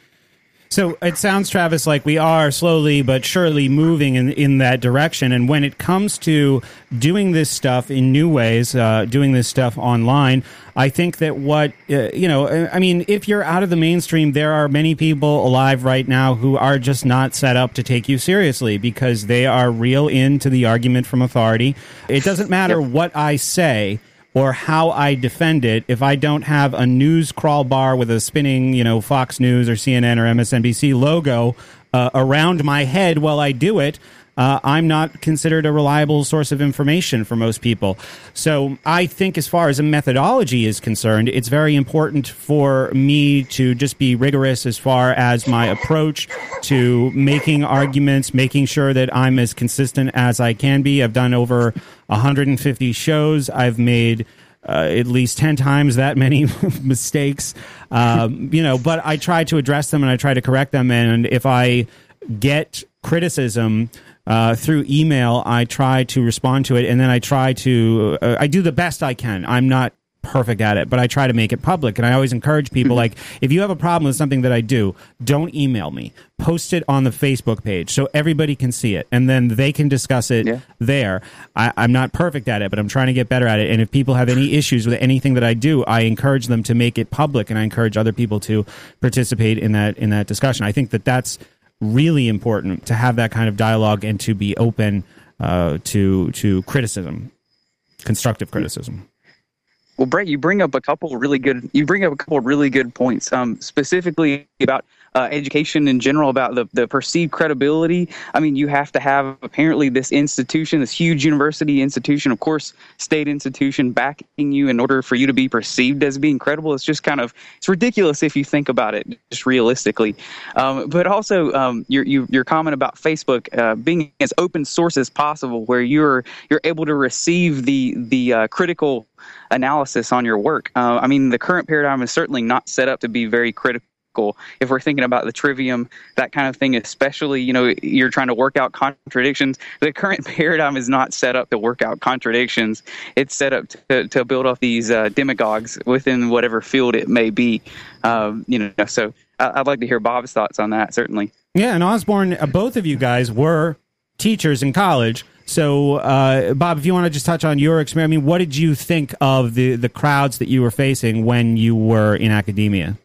Speaker 1: So it sounds, Travis, like we are slowly but surely moving in in that direction. And when it comes to doing this stuff in new ways, uh, doing this stuff online, I think that what, uh, you know, I mean, if you're out of the mainstream, there are many people alive right now who are just not set up to take you seriously because they are real into the argument from authority. It doesn't matter yep. what I say or how I defend it, if I don't have a news crawl bar with a spinning, you know, Fox News or C N N or M S N B C logo uh, around my head while I do it, uh, I'm not considered a reliable source of information for most people. So I think as far as a methodology is concerned, it's very important for me to just be rigorous as far as my approach to making arguments, making sure that I'm as consistent as I can be. I've done over one hundred fifty shows. I've made uh, at least ten times that many mistakes, um, you know, but I try to address them and I try to correct them. And if I get criticism uh, through email, I try to respond to it. And then I try to, uh, I do the best I can. I'm not perfect at it, but I try to make it public. And I always encourage people, like, if you have a problem with something that I do, don't email me. Post it on the Facebook page so everybody can see it, and then they can discuss it yeah. there. I, I'm not perfect at it, but I'm trying to get better at it. And if people have any issues with anything that I do, I encourage them to make it public, and I encourage other people to participate in that in that discussion. I think that that's really important, to have that kind of dialogue and to be open uh, to to criticism, constructive criticism.
Speaker 8: Well, Brett, you bring up a couple really good. You bring up a couple really good points, um, specifically about uh, education in general, about the, the perceived credibility. I mean, you have to have apparently this institution, this huge university institution, of course, state institution, backing you in order for you to be perceived as being credible. It's just kind of it's ridiculous if you think about it, just realistically. Um, but also, um, your, your your comment about Facebook uh, being as open source as possible, where you're you're able to receive the the uh, critical analysis on your work. Uh, I mean, the current paradigm is certainly not set up to be very critical. If we're thinking about the trivium, that kind of thing, especially, you know, you're trying to work out contradictions. The current paradigm is not set up to work out contradictions. It's set up to, to build off these uh, demagogues within whatever field it may be. Um, you know, so I'd like to hear Bob's thoughts on that, certainly.
Speaker 1: Yeah, and Osborne, uh, both of you guys were teachers in college. So, uh, Bob, if you want to just touch on your experience, I mean, what did you think of the, the crowds that you were facing when you were in academia?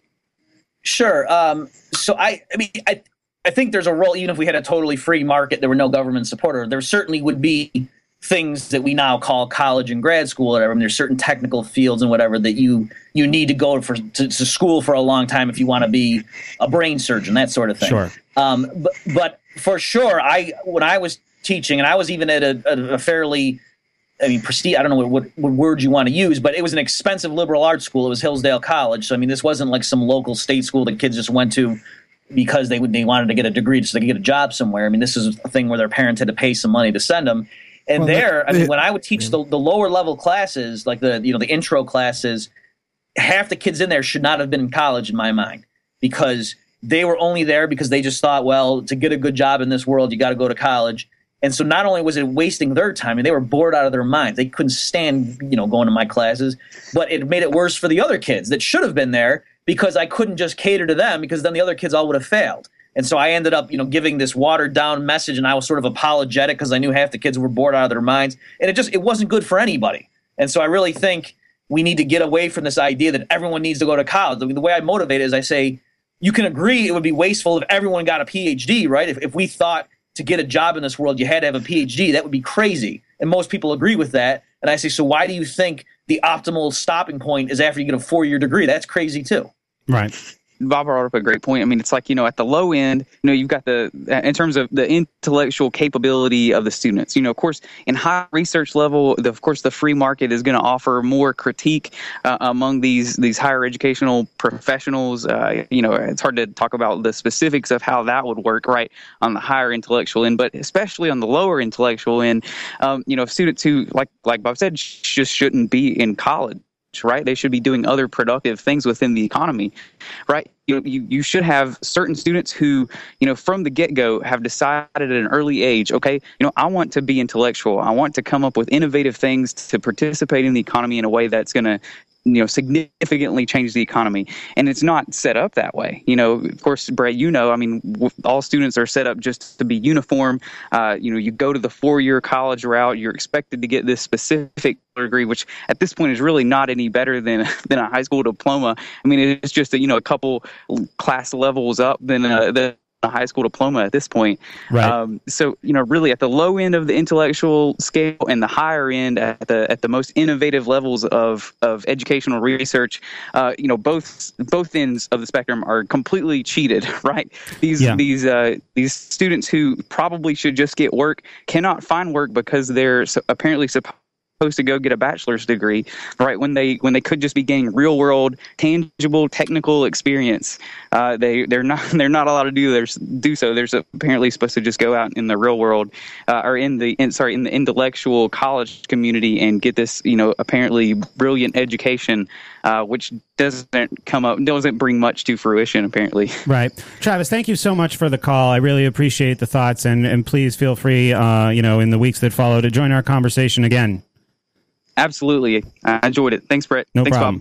Speaker 7: Sure. Um, so I, I mean, I, I think there's a role, even if we had a totally free market, there were no government supporter, there certainly would be things that we now call college and grad school, or whatever. I mean, there's certain technical fields and whatever that you you need to go for to, to school for a long time if you want to be a brain surgeon, that sort of thing.
Speaker 1: Sure.
Speaker 7: Um, but, but for sure, I when I was teaching, and I was even at a, a, a fairly, I mean, prestige. I don't know what, what, what word you want to use, but it was an expensive liberal arts school. It was Hillsdale College. So I mean, this wasn't like some local state school that kids just went to because they would they wanted to get a degree so they could get a job somewhere. I mean, this is a thing where their parents had to pay some money to send them. And well, there, I mean, when I would teach the, the lower level classes, like the you know the intro classes, half the kids in there should not have been in college in my mind, because they were only there because they just thought, well, to get a good job in this world, you got to go to college. And so not only was it wasting their time, I mean, they were bored out of their minds. They couldn't stand, you know, going to my classes, but it made it worse for the other kids that should have been there, because I couldn't just cater to them, because then the other kids all would have failed. And so I ended up, you know, giving this watered down message, and I was sort of apologetic because I knew half the kids were bored out of their minds, and it just it wasn't good for anybody. And so I really think we need to get away from this idea that everyone needs to go to college. The, the way I motivate it is I say, you can agree it would be wasteful if everyone got a P H D, right? If, if we thought to get a job in this world you had to have a P H D, that would be crazy. And most people agree with that. And I say, so why do you think the optimal stopping point is after you get a four-year degree? That's crazy too.
Speaker 1: Right.
Speaker 8: Bob brought up a great point. I mean, it's like, you know, at the low end, you know, you've got the, in terms of the intellectual capability of the students, you know, of course, in high research level, the, of course, the free market is going to offer more critique uh, among these, these higher educational professionals. Uh, you know, it's hard to talk about the specifics of how that would work, right, on the higher intellectual end, but especially on the lower intellectual end, um, you know, students who, like, like Bob said, just shouldn't be in college. Right, they should be doing other productive things within the economy, right? You, you you should have certain students who, you know, from the get-go have decided at an early age, okay, you know, I want to be intellectual. I want to come up with innovative things to participate in the economy in a way that's going to, you know, significantly change the economy. And it's not set up that way. You know, of course, Brett, you know, I mean, all students are set up just to be uniform. Uh, you know, you go to the four-year college route, you're expected to get this specific degree, which at this point is really not any better than than a high school diploma. I mean, it's just, a, you know, a couple class levels up than a, than a high school diploma at this point.
Speaker 1: Right.
Speaker 8: Um, so, you know, really at the low end of the intellectual scale and the higher end at the at the most innovative levels of of educational research, uh, you know, both both ends of the spectrum are completely cheated, right? These
Speaker 1: yeah.
Speaker 8: these uh, these students who probably should just get work cannot find work because they're so apparently supposed supposed to go get a bachelor's degree, right? When they when they could just be getting real world, tangible, technical experience. Uh, they they're not they're not allowed to do their do so. They're apparently supposed to just go out in the real world, uh, or in the in, sorry in the intellectual college community and get this, you know, apparently brilliant education, uh, which doesn't come up doesn't bring much to fruition apparently.
Speaker 1: Right, Travis. Thank you so much for the call. I really appreciate the thoughts, and and please feel free, uh, you know, in the weeks that follow to join our conversation again.
Speaker 8: Absolutely. I enjoyed it. Thanks, Brett.
Speaker 1: No
Speaker 8: Thanks,
Speaker 1: problem.
Speaker 8: Bob.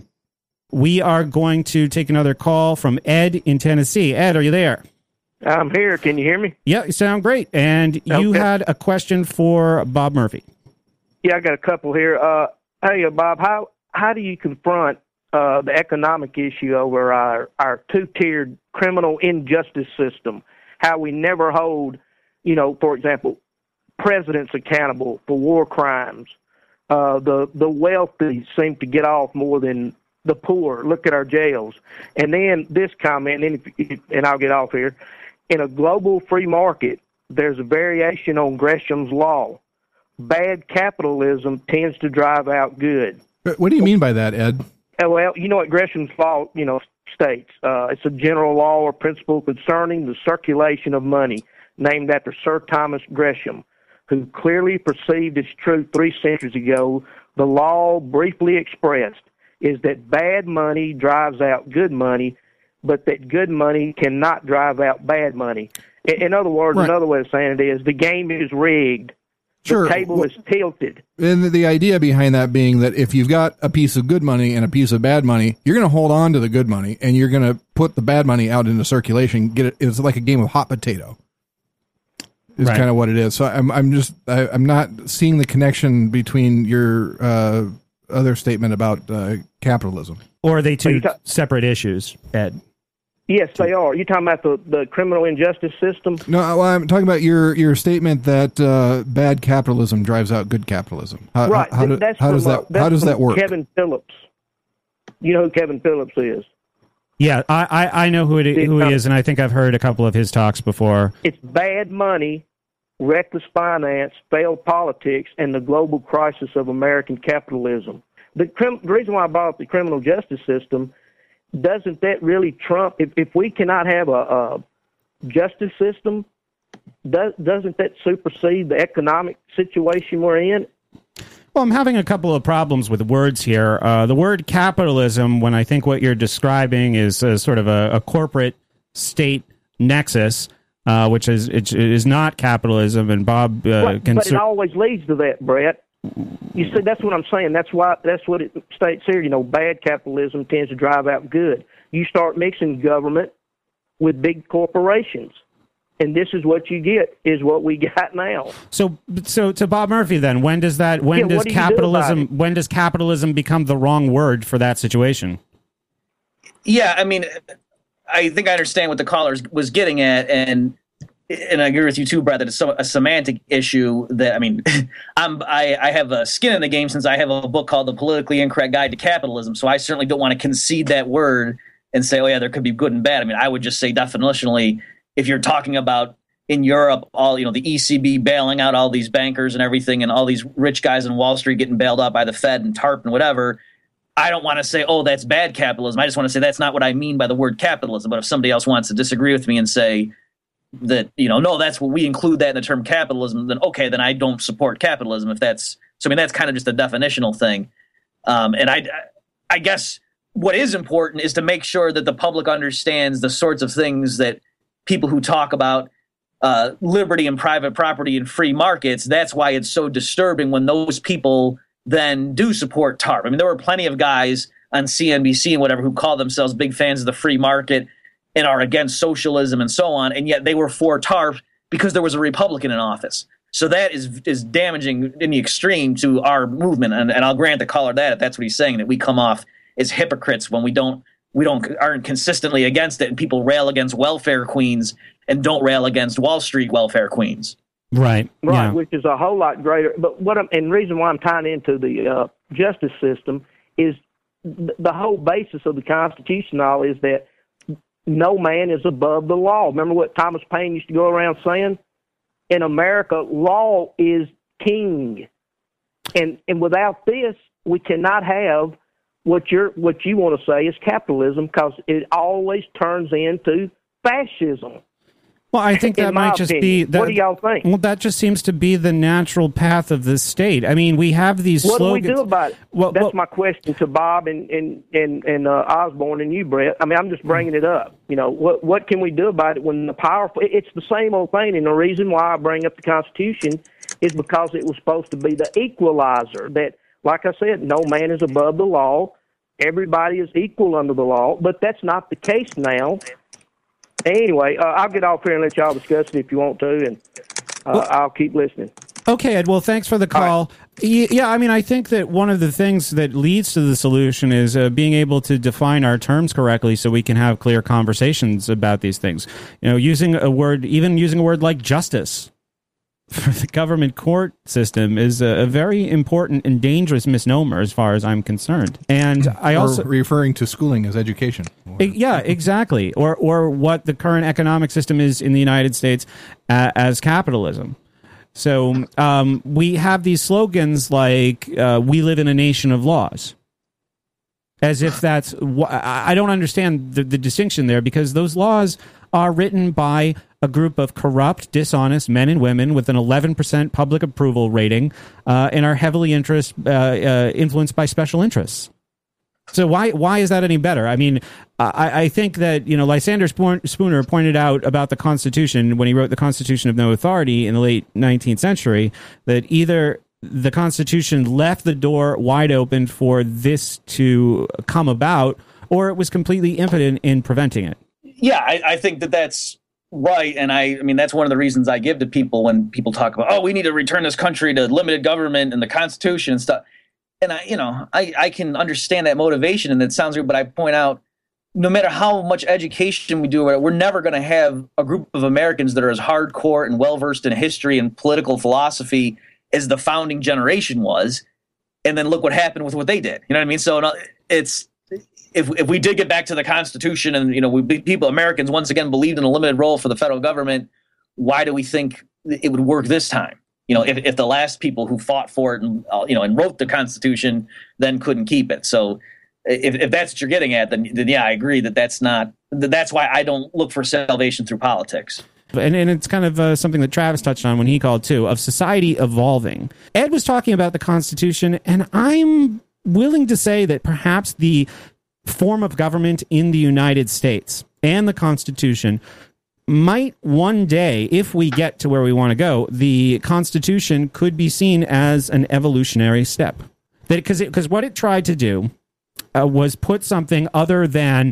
Speaker 1: We are going to take another call from Ed in Tennessee. Ed, are you there?
Speaker 9: I'm here. Can you hear me?
Speaker 1: Yeah, you sound great. And you
Speaker 9: Okay.
Speaker 1: had a question for Bob Murphy.
Speaker 9: Yeah, I got a couple here. Uh, hey, uh, Bob, how how do you confront uh, the economic issue over our, our two-tiered criminal injustice system? How we never hold, you know, for example, presidents accountable for war crimes. Uh, the the wealthy seem to get off more than the poor. Look at our jails. And then this comment, and, then if, and I'll get off here. In a global free market, there's a variation on Gresham's law. Bad capitalism tends to drive out good.
Speaker 6: What do you mean by that, Ed?
Speaker 9: Uh, Well, you know what Gresham's law, you know, states. Uh, it's a general law or principle concerning the circulation of money, named after Sir Thomas Gresham, who clearly perceived as truth three centuries ago. The law, briefly expressed, is that bad money drives out good money, but that good money cannot drive out bad money. In, in other words,
Speaker 6: Right.
Speaker 9: another way of saying it is the game is rigged.
Speaker 6: Sure.
Speaker 9: The table is tilted.
Speaker 6: And the idea behind that being that if you've got a piece of good money and a piece of bad money, you're going to hold on to the good money and you're going to put the bad money out into circulation. Get it. It's like a game of hot potato. Is
Speaker 1: Right.
Speaker 6: kind of what it is. So I'm I'm just I, I'm not seeing the connection between your uh, other statement about uh, capitalism.
Speaker 1: Or are they two
Speaker 9: you ta-
Speaker 1: separate issues, Ed?
Speaker 9: Yes, they are. You're talking about the, the criminal injustice system?
Speaker 6: No, well, I'm talking about your your statement that uh, bad capitalism drives out good capitalism. How,
Speaker 9: right.
Speaker 6: How, do,
Speaker 9: that's
Speaker 6: how does
Speaker 9: from,
Speaker 6: that
Speaker 9: uh, that's
Speaker 6: how does
Speaker 9: from
Speaker 6: that work?
Speaker 9: Kevin Phillips. You know who Kevin Phillips is?
Speaker 1: Yeah, I, I, I know who it, who he is, and I think I've heard a couple of his talks before.
Speaker 9: It's bad money, reckless finance, failed politics, and the global crisis of American capitalism. The, crim- the reason why I brought up the criminal justice system, doesn't that really trump, if, if we cannot have a, a justice system, does, doesn't that supersede the economic situation we're in?
Speaker 1: Well, I'm having a couple of problems with words here. Uh, the word capitalism, when I think what you're describing is uh, sort of a, a corporate state nexus, uh, which is it is not capitalism. And Bob, uh,
Speaker 9: but,
Speaker 1: can
Speaker 9: but it
Speaker 1: cer-
Speaker 9: always leads to that, Brett. You see, that's what I'm saying. That's why that's what it states here. You know, bad capitalism tends to drive out good. You start mixing government with big corporations. And this is what you get, is what we got now.
Speaker 1: So, so to Bob Murphy, then, when does that? When
Speaker 9: Yeah,
Speaker 1: does
Speaker 9: what do you do
Speaker 1: capitalism?
Speaker 9: about it?
Speaker 1: When does capitalism become the wrong word for that situation?
Speaker 7: Yeah, I mean, I think I understand what the caller was getting at, and and I agree with you too, Brad, that it's so, a semantic issue. That I mean, I'm I, I have a skin in the game since I have a book called The Politically Incorrect Guide to Capitalism. So I certainly don't want to concede that word and say, oh yeah, there could be good and bad. I mean, I would just say definitionally, if you're talking about in Europe, all you know, the E C B bailing out all these bankers and everything, and all these rich guys in Wall Street getting bailed out by the Fed and TARP and whatever, I don't want to say, oh, that's bad capitalism. I just want to say that's not what I mean by the word capitalism. But if somebody else wants to disagree with me and say that, you know, no, that's what we include that in the term capitalism, then okay, then I don't support capitalism. If that's so, I mean, that's kind of just a definitional thing. Um, and I, I guess what is important is to make sure that the public understands the sorts of things that people who talk about uh, liberty and private property and free markets, that's why it's so disturbing when those people then do support TARP. I mean, there were plenty of guys on C N B C and whatever who call themselves big fans of the free market and are against socialism and so on, and yet they were for TARP because there was a Republican in office. So that is is damaging in the extreme to our movement, and, and I'll grant the caller that if that's what he's saying, that we come off as hypocrites when we don't we don't aren't consistently against it, and people rail against welfare queens and don't rail against Wall Street welfare queens.
Speaker 1: Right.
Speaker 9: Right,
Speaker 1: Yeah.
Speaker 9: which is a whole lot greater. But what I'm, and the reason why I'm tying into the uh, justice system is th- the whole basis of the Constitution now is that no man is above the law. Remember what Thomas Paine used to go around saying? In America, law is king. And and without this, we cannot have what you're what you want to say is capitalism, because it always turns into fascism.
Speaker 1: Well, I think
Speaker 9: In
Speaker 1: that
Speaker 9: my
Speaker 1: might just
Speaker 9: opinion.
Speaker 1: be. That,
Speaker 9: What do y'all think?
Speaker 1: Well, that just seems to be the natural path of the state. I mean, we have these
Speaker 9: What
Speaker 1: slogans.
Speaker 9: do we do about it?
Speaker 1: Well,
Speaker 9: That's
Speaker 1: well-
Speaker 9: my question to Bob and and and, and uh, Osborne and you, Brett. I mean, I'm just bringing it up. You know, what what can we do about it when the powerful? It's the same old thing, and the reason why I bring up the Constitution is because it was supposed to be the equalizer. That, like I said, no man is above the law. Everybody is equal under the law, but that's not the case now. Anyway, uh, I'll get off here and let y'all discuss it if you want to, and uh,
Speaker 1: Well-
Speaker 9: I'll keep listening.
Speaker 1: Okay, Ed. Well, thanks for the call. Y- Yeah, I mean, I think that one of the things that leads to the solution is uh, being able to define our terms correctly, so we can have clear conversations about these things. You know, using a word, even using a word like justice for the government court system is a, a very important and dangerous misnomer, as far as I'm concerned. And I
Speaker 6: Or
Speaker 1: also
Speaker 6: referring to schooling as education.
Speaker 1: E- Yeah, exactly. Or or what the current economic system is in the United States uh, as capitalism. So um, we have these slogans like uh, "We live in a nation of laws," as if that's. wh- I I don't understand the, the distinction there, because those laws are written by a group of corrupt, dishonest men and women with an eleven percent public approval rating, uh, and are heavily interest uh, uh, influenced by special interests. So why why is that any better? I mean, I, I think that, you know, Lysander Spoon- Spooner pointed out about the Constitution when he wrote the Constitution of No Authority in the late nineteenth century, that either the Constitution left the door wide open for this to come about, or it was completely impotent in preventing it.
Speaker 7: Yeah, I, I think that that's right. And I, I mean, that's one of the reasons I give to people when people talk about, oh, we need to return this country to limited government and the Constitution and stuff. And I, you know, I, I can understand that motivation, and it sounds good, but I point out, no matter how much education we do, we're never going to have a group of Americans that are as hardcore and well-versed in history and political philosophy as the founding generation was. And then look what happened with what they did. You know what I mean? So it's, if if we did get back to the Constitution and, you know, we people, Americans once again believed in a limited role for the federal government, why do we think it would work this time? You know, if, if the last people who fought for it and, uh, you know, and wrote the Constitution then couldn't keep it. So if, if that's what you're getting at, then, then yeah, I agree that that's not, that's why I don't look for salvation through politics.
Speaker 1: And, and it's kind of uh, something that Travis touched on when he called too, of society evolving. Ed was talking about the Constitution, and I'm willing to say that perhaps the form of government in the United States and the Constitution might one day, if we get to where we want to go, the Constitution could be seen as an evolutionary step. That because because what it tried to do uh, was put something other than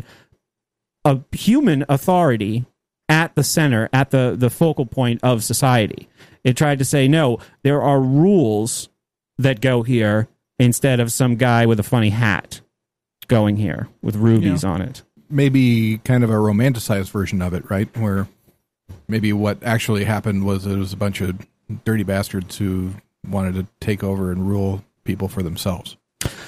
Speaker 1: a human authority at the center, at the, the focal point of society. It tried to say, no, there are rules that go here instead of some guy with a funny hat going here with rubies yeah. on it.
Speaker 6: Maybe kind of a romanticized version of it, right? Where maybe what actually happened was it was a bunch of dirty bastards who wanted to take over and rule people for themselves.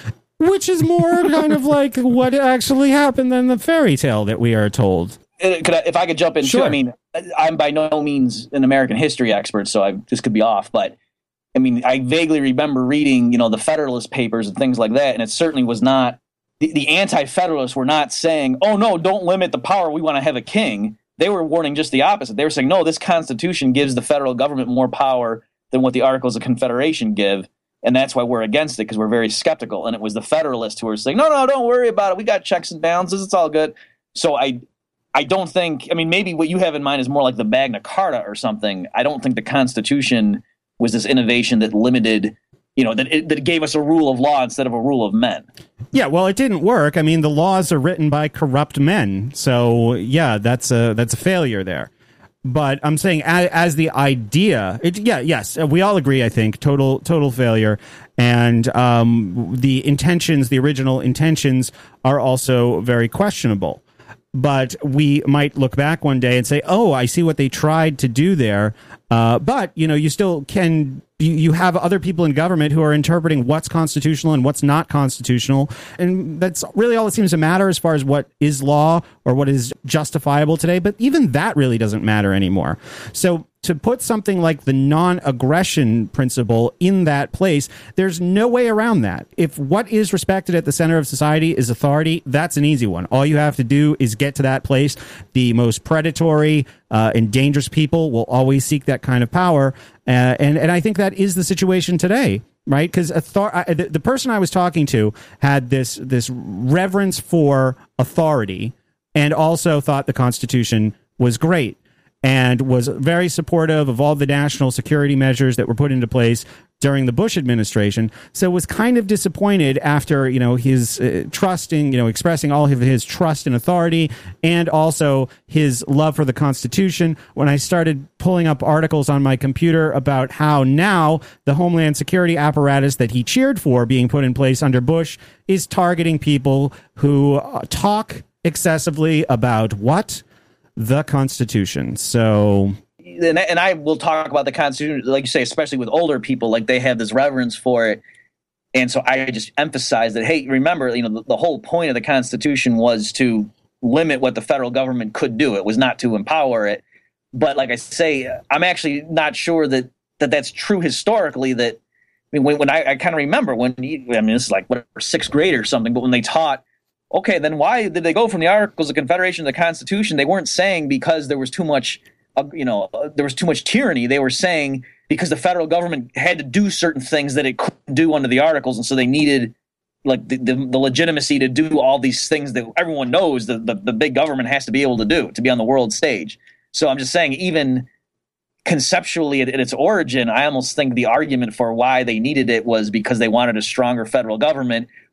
Speaker 1: Which is more kind of like what actually happened than the fairy tale that we are told.
Speaker 7: Could I, if I could jump in,
Speaker 1: sure.
Speaker 7: too, I mean, I'm by no means an American history expert, so I this could be off, but I mean, I vaguely remember reading, you know, the Federalist Papers and things like that, and it certainly was not, the, the anti-Federalists were not saying, oh, no, don't limit the power, we want to have a king. They were warning just the opposite. They were saying, no, this Constitution gives the federal government more power than what the Articles of Confederation give, and that's why we're against it, because we're very skeptical. And it was the Federalists who were saying, no, no, don't worry about it, we got checks and balances, it's all good. So I... I don't think, I mean, maybe what you have in mind is more like the Magna Carta or something. I don't think the Constitution was this innovation that limited, you know, that it, that gave us a rule of law instead of a rule of men.
Speaker 1: Yeah, well, it didn't work. I mean, the laws are written by corrupt men. So, yeah, that's a, that's a failure there. But I'm saying as, as the idea, it, yeah, yes, we all agree, I think, total total failure. And um, the intentions, the original intentions are also very questionable. But we might look back one day and say, oh, I see what they tried to do there. Uh, but, you know, you still can, you, you have other people in government who are interpreting what's constitutional and what's not constitutional. And that's really all that seems to matter as far as what is law or what is justifiable today. But even that really doesn't matter anymore. So to put something like the non-aggression principle in that place, there's no way around that. If what is respected at the center of society is authority, that's an easy one. All you have to do is get to that place. The most predatory uh, and dangerous people will always seek that kind of power. Uh, and, and I think that is the situation today. Right, because author- the, the person I was talking to had this this reverence for authority, and also thought the Constitution was great, and was very supportive of all the national security measures that were put into place during the Bush administration. So was kind of disappointed after, you know, his uh, trust in, you know, expressing all of his trust in authority and also his love for the Constitution, when I started pulling up articles on my computer about how now the Homeland Security apparatus that he cheered for being put in place under Bush is targeting people who uh, talk excessively about what? The Constitution. So...
Speaker 7: And, and I will talk about the Constitution, like you say, especially with older people, like they have this reverence for it. And so I just emphasize that, hey, remember, you know, the, the whole point of the Constitution was to limit what the federal government could do. It was not to empower it. But like I say, I'm actually not sure that, that that's true historically. That I mean, when, when I, I kind of remember when, I mean, this is like whatever, sixth grade or something, but when they taught, okay, then why did they go from the Articles of Confederation to the Constitution? They weren't saying because there was too much you know, uh, there was too much tyranny. They were saying because the federal government had to do certain things that it couldn't do under the Articles, and so they needed like the, the, the legitimacy to do all these things that everyone knows that the, the big government has to be able to do to be on the world stage. So I'm just saying, even conceptually at, at its origin, I almost think the argument for why they needed it was because they wanted a stronger federal government,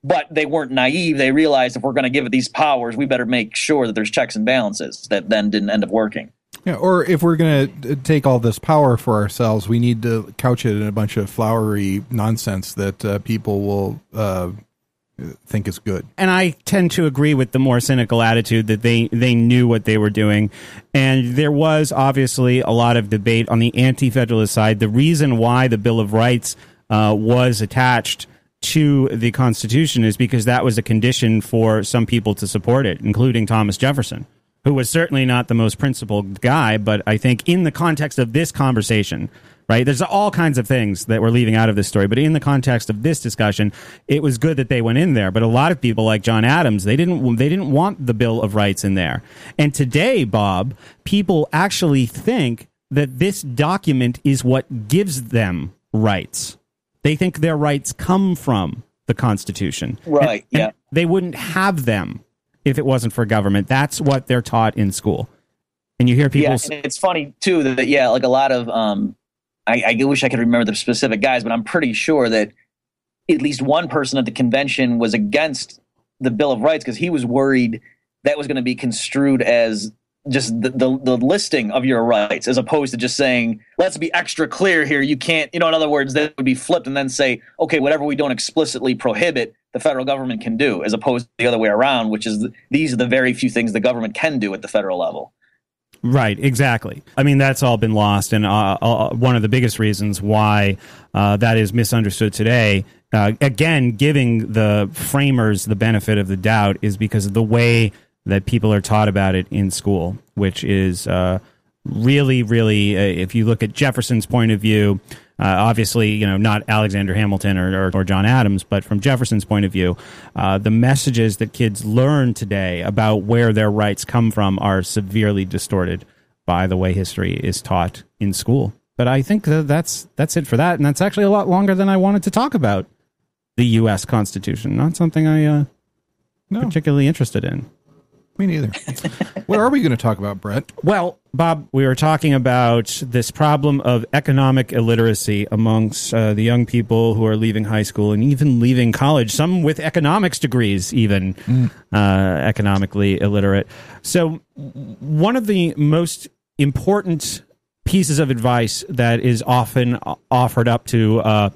Speaker 7: But they weren't naive. They realized if we're going to give it these powers, we better make sure that there's checks and balances. That then didn't end up working.
Speaker 6: Yeah, or if we're going to take all this power for ourselves, we need to couch it in a bunch of flowery nonsense that uh, people will uh, think is good.
Speaker 1: And I tend to agree with the more cynical attitude that they, they knew what they were doing. And there was obviously a lot of debate on the anti-federalist side. The reason why the Bill of Rights uh, was attached to the Constitution is because that was a condition for some people to support it, including Thomas Jefferson, who was certainly not the most principled guy. But I think in the context of this conversation, right, there's all kinds of things that we're leaving out of this story. But in the context of this discussion, it was good that they went in there. But a lot of people like John Adams, they didn't they didn't want the Bill of Rights in there. And today, Bob, people actually think that this document is what gives them rights. They think their rights come from the Constitution.
Speaker 7: Right,
Speaker 1: and,
Speaker 7: yeah.
Speaker 1: And they wouldn't have them if it wasn't for government. That's what they're taught in school. And you hear people...
Speaker 7: Yeah, and it's funny, too, that, yeah, like a lot of... Um, I, I wish I could remember the specific guys, but I'm pretty sure that at least one person at the convention was against the Bill of Rights because he was worried that was going to be construed as just the, the the listing of your rights, as opposed to just saying, let's be extra clear here. You can't, you know, in other words, that would be flipped and then say, okay, whatever we don't explicitly prohibit, the federal government can do, as opposed to the other way around, which is the, these are the very few things the government can do at the federal level.
Speaker 1: Right, exactly. I mean, that's all been lost. And uh, uh, one of the biggest reasons why uh, that is misunderstood today, uh, again, giving the framers the benefit of the doubt, is because of the way that people are taught about it in school, which is uh, really, really, uh, if you look at Jefferson's point of view, uh, obviously, you know, not Alexander Hamilton or, or, or John Adams, but from Jefferson's point of view, uh, the messages that kids learn today about where their rights come from are severely distorted by the way history is taught in school. But I think that that's that's it for that, and that's actually a lot longer than I wanted to talk about the U S Constitution. Not something I uh,
Speaker 6: no.
Speaker 1: particularly interested in.
Speaker 6: Me neither. What are we going to talk about, Brett?
Speaker 1: Well, Bob, we were talking about this problem of economic illiteracy amongst uh, the young people who are leaving high school and even leaving college, some with economics degrees, even mm. uh, economically illiterate. So one of the most important pieces of advice that is often offered up to uh,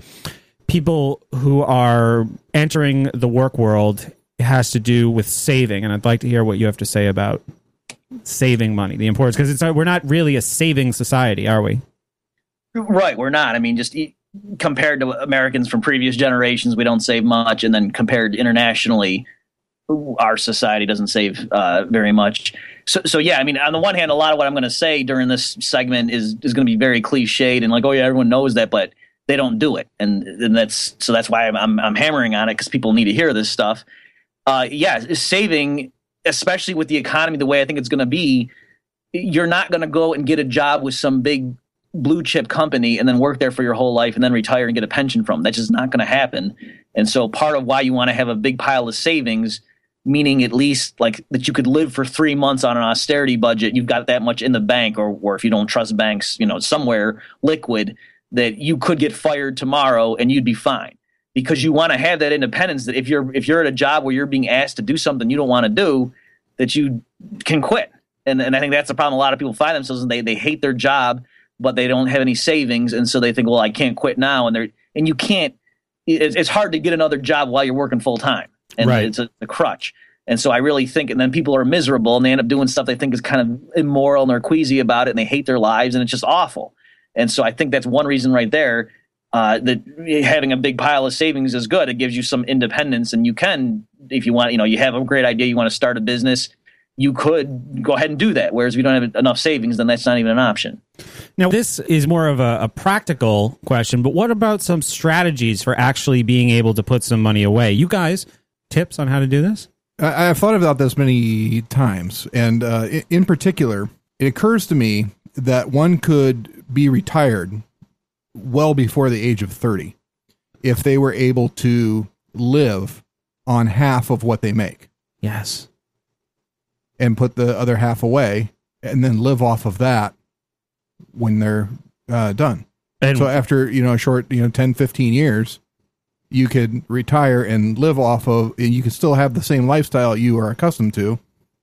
Speaker 1: people who are entering the work world has to do with saving, and I'd like to hear what you have to say about saving money, the importance, because it's we're not really a saving society, are we?
Speaker 7: Right, we're not. I mean, just compared to Americans from previous generations, we don't save much, and then compared internationally, our society doesn't save uh, very much. So, so yeah, I mean, on the one hand, a lot of what I'm going to say during this segment is is going to be very cliched and like, oh yeah, everyone knows that, but they don't do it, and and that's so that's why I'm I'm, I'm hammering on it, because people need to hear this stuff. Uh, yeah, saving, especially with the economy the way I think it's going to be, you're not going to go and get a job with some big blue chip company and then work there for your whole life and then retire and get a pension from. That's just not going to happen. And so part of why you want to have a big pile of savings, meaning at least like that you could live for three months on an austerity budget, you've got that much in the bank, or, or if you don't trust banks, you know, somewhere liquid, that you could get fired tomorrow and you'd be fine. Because you want to have that independence, that if you're if you're at a job where you're being asked to do something you don't want to do, that you can quit. And and I think that's the problem a lot of people find themselves in. They they hate their job, but they don't have any savings, and so they think, well, I can't quit now. And they're and you can't. It's, it's hard to get another job while you're working full time, and right. It's a, a crutch. And so I really think, and then people are miserable, and they end up doing stuff they think is kind of immoral, and they're queasy about it, and they hate their lives, and it's just awful. And so I think that's one reason right there. Uh, that having a big pile of savings is good. It gives you some independence, and you can, if you want, you know, you have a great idea, you want to start a business, you could go ahead and do that. Whereas if you don't have enough savings, then that's not even an option.
Speaker 1: Now, this is more of a, a practical question, but what about some strategies for actually being able to put some money away? You guys, tips on how to do this?
Speaker 6: I, I've thought about this many times, and uh, in particular, it occurs to me that one could be retired well before the age of thirty if they were able to live on half of what they make.
Speaker 1: Yes.
Speaker 6: And put the other half away and then live off of that when they're uh, done. And so after, you know, a short, you know, ten, fifteen years, you could retire and live off of, and you could still have the same lifestyle you are accustomed to,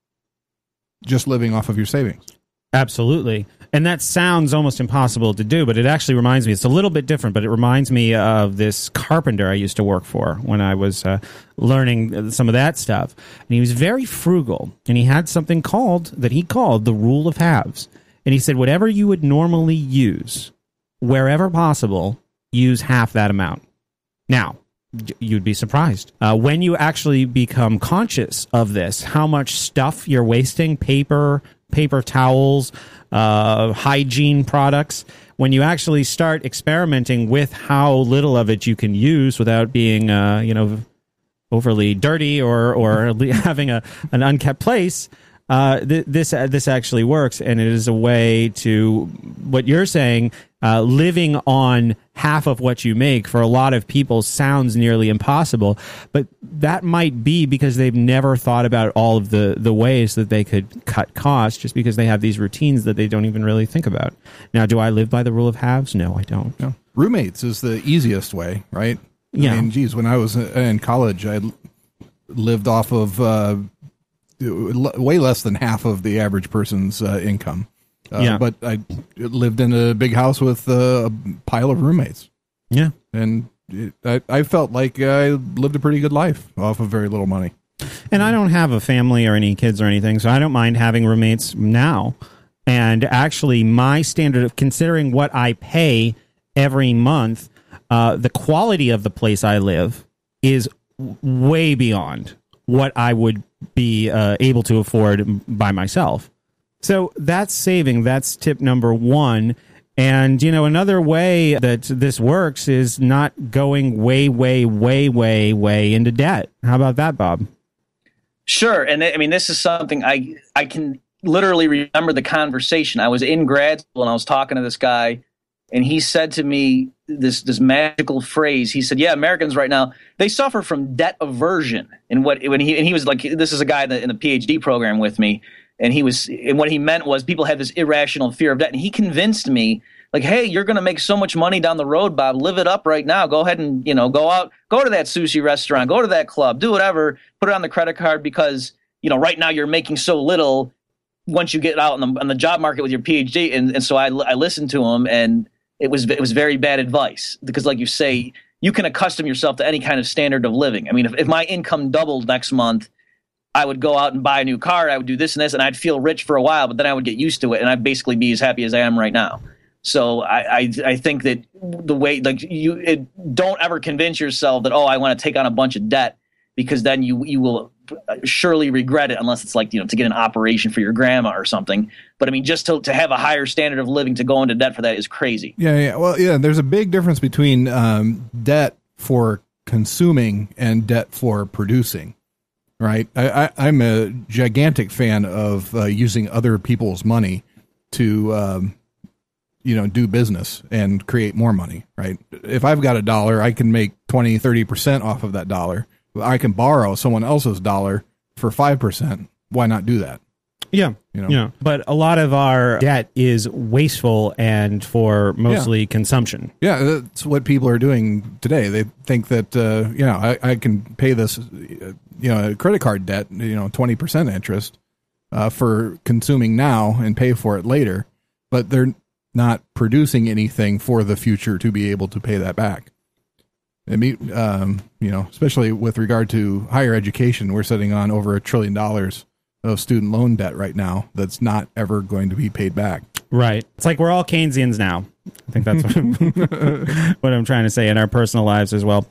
Speaker 6: just living off of your savings.
Speaker 1: Absolutely. And that sounds almost impossible to do, but it actually reminds me, it's a little bit different, but it reminds me of this carpenter I used to work for when I was uh, learning some of that stuff. And he was very frugal, and he had something called, that he called the rule of halves. And he said, whatever you would normally use, wherever possible, use half that amount. Now, you'd be surprised. Uh, when you actually become conscious of this, how much stuff you're wasting, paper, paper towels, uh, hygiene products, when you actually start experimenting with how little of it you can use without being, uh, you know, overly dirty or, or having a, an unkept place, uh, th- this, uh, this actually works. And it is a way to, what you're saying, uh, living on half of what you make for a lot of people sounds nearly impossible, but that might be because they've never thought about all of the, the ways that they could cut costs, just because they have these routines that they don't even really think about. Now, do I live by the rule of halves? No, I don't.
Speaker 6: No. Roommates is the easiest way, right?
Speaker 1: Yeah.
Speaker 6: I mean, geez, when I was in college, I lived off of uh, way less than half of the average person's uh, income. Uh,
Speaker 1: yeah.
Speaker 6: But I lived in a big house with uh, a pile of roommates.
Speaker 1: Yeah.
Speaker 6: And it, I, I felt like I lived a pretty good life off of very little money.
Speaker 1: And I don't have a family or any kids or anything, so I don't mind having roommates now. And actually, my standard of considering what I pay every month, uh, the quality of the place I live is way beyond what I would be uh, able to afford by myself. So that's saving. That's tip number one. And, you know, another way that this works is not going way, way, way, way, way into debt. How about that, Bob?
Speaker 7: Sure. And I mean, this is something I I can literally remember the conversation. I was in grad school and I was talking to this guy, and he said to me this this magical phrase. He said, yeah, Americans right now, they suffer from debt aversion. And what when he and he was like, this is a guy that in the PhD program with me. And he was, and what he meant was people have this irrational fear of debt. And he convinced me, like, hey, you're going to make so much money down the road, Bob. Live it up right now. Go ahead and, you know, go out, go to that sushi restaurant, go to that club, do whatever, put it on the credit card because, you know, right now you're making so little once you get out on the, on the job market with your PhD. And, and so I, I listened to him, and it was, it was very bad advice because, like you say, you can accustom yourself to any kind of standard of living. I mean, if, if my income doubled next month, I would go out and buy a new car. I would do this and this, and I'd feel rich for a while, but then I would get used to it, and I'd basically be as happy as I am right now. So I, I, I think that the way, like you, it, don't ever convince yourself that, oh, I want to take on a bunch of debt, because then you you will surely regret it, unless it's like, you know, to get an operation for your grandma or something. But I mean, just to to have a higher standard of living to go into debt for that is crazy.
Speaker 6: Yeah, yeah. Well, yeah. There's a big difference between um, debt for consuming and debt for producing. Right. I, I, I'm a gigantic fan of uh, using other people's money to, um, you know, do business and create more money. Right. If I've got a dollar, I can make twenty, thirty percent off of that dollar. I can borrow someone else's dollar for five percent. Why not do that?
Speaker 1: Yeah.
Speaker 6: You know?
Speaker 1: Yeah. But a lot of our debt is wasteful and for mostly
Speaker 6: yeah.
Speaker 1: consumption.
Speaker 6: Yeah. That's what people are doing today. They think that, uh, you know, I, I can pay this, uh, you know, a credit card debt, you know, twenty percent interest uh, for consuming now and pay for it later, but they're not producing anything for the future to be able to pay that back. I mean, um, you know, especially with regard to higher education, we're sitting on over a trillion dollars of student loan debt right now that's not ever going to be paid back.
Speaker 1: Right. It's like we're all Keynesians now. I think that's what I'm, what I'm trying to say in our personal lives as well.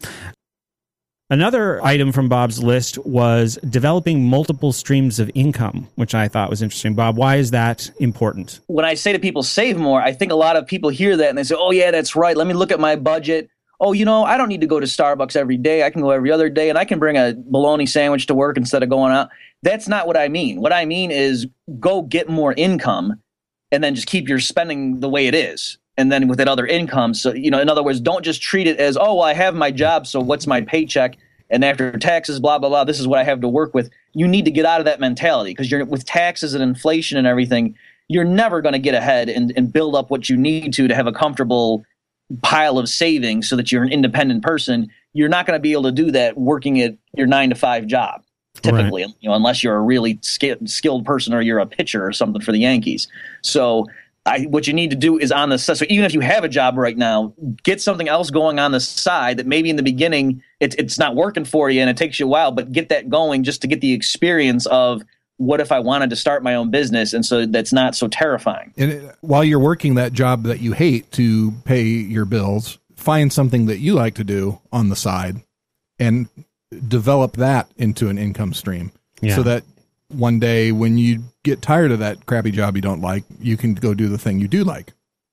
Speaker 1: Another item from Bob's list was developing multiple streams of income, which I thought was interesting. Bob, why is that important?
Speaker 7: When I say to people, save more, I think a lot of people hear that and they say, oh, yeah, that's right. Let me look at my budget. Oh, you know, I don't need to go to Starbucks every day. I can go every other day, and I can bring a bologna sandwich to work instead of going out. That's not what I mean. What I mean is go get more income and then just keep your spending the way it is. And then with that other income, so, you know, in other words, don't just treat it as, oh, well, I have my job, so what's my paycheck? And after taxes, blah, blah, blah, this is what I have to work with. You need to get out of that mentality, because you're with taxes and inflation and everything, you're never going to get ahead and, and build up what you need to to have a comfortable pile of savings so that you're an independent person. you're not going to be able to do that working at your nine to five job, typically, right. you know, unless you're a really sk- skilled person or you're a pitcher or something for the Yankees. So I, what you need to do is on the side. So even if you have a job right now, get something else going on the side that maybe in the beginning it's it's not working for you and it takes you a while, but get that going just to get the experience of what if I wanted to start my own business, and so that's not so terrifying.
Speaker 6: And it, while you're working that job that you hate to pay your bills, find something that you like to do on the side and develop that into an income stream yeah. so that one day when you get tired of that crappy job you don't like, you can go do the thing you do like.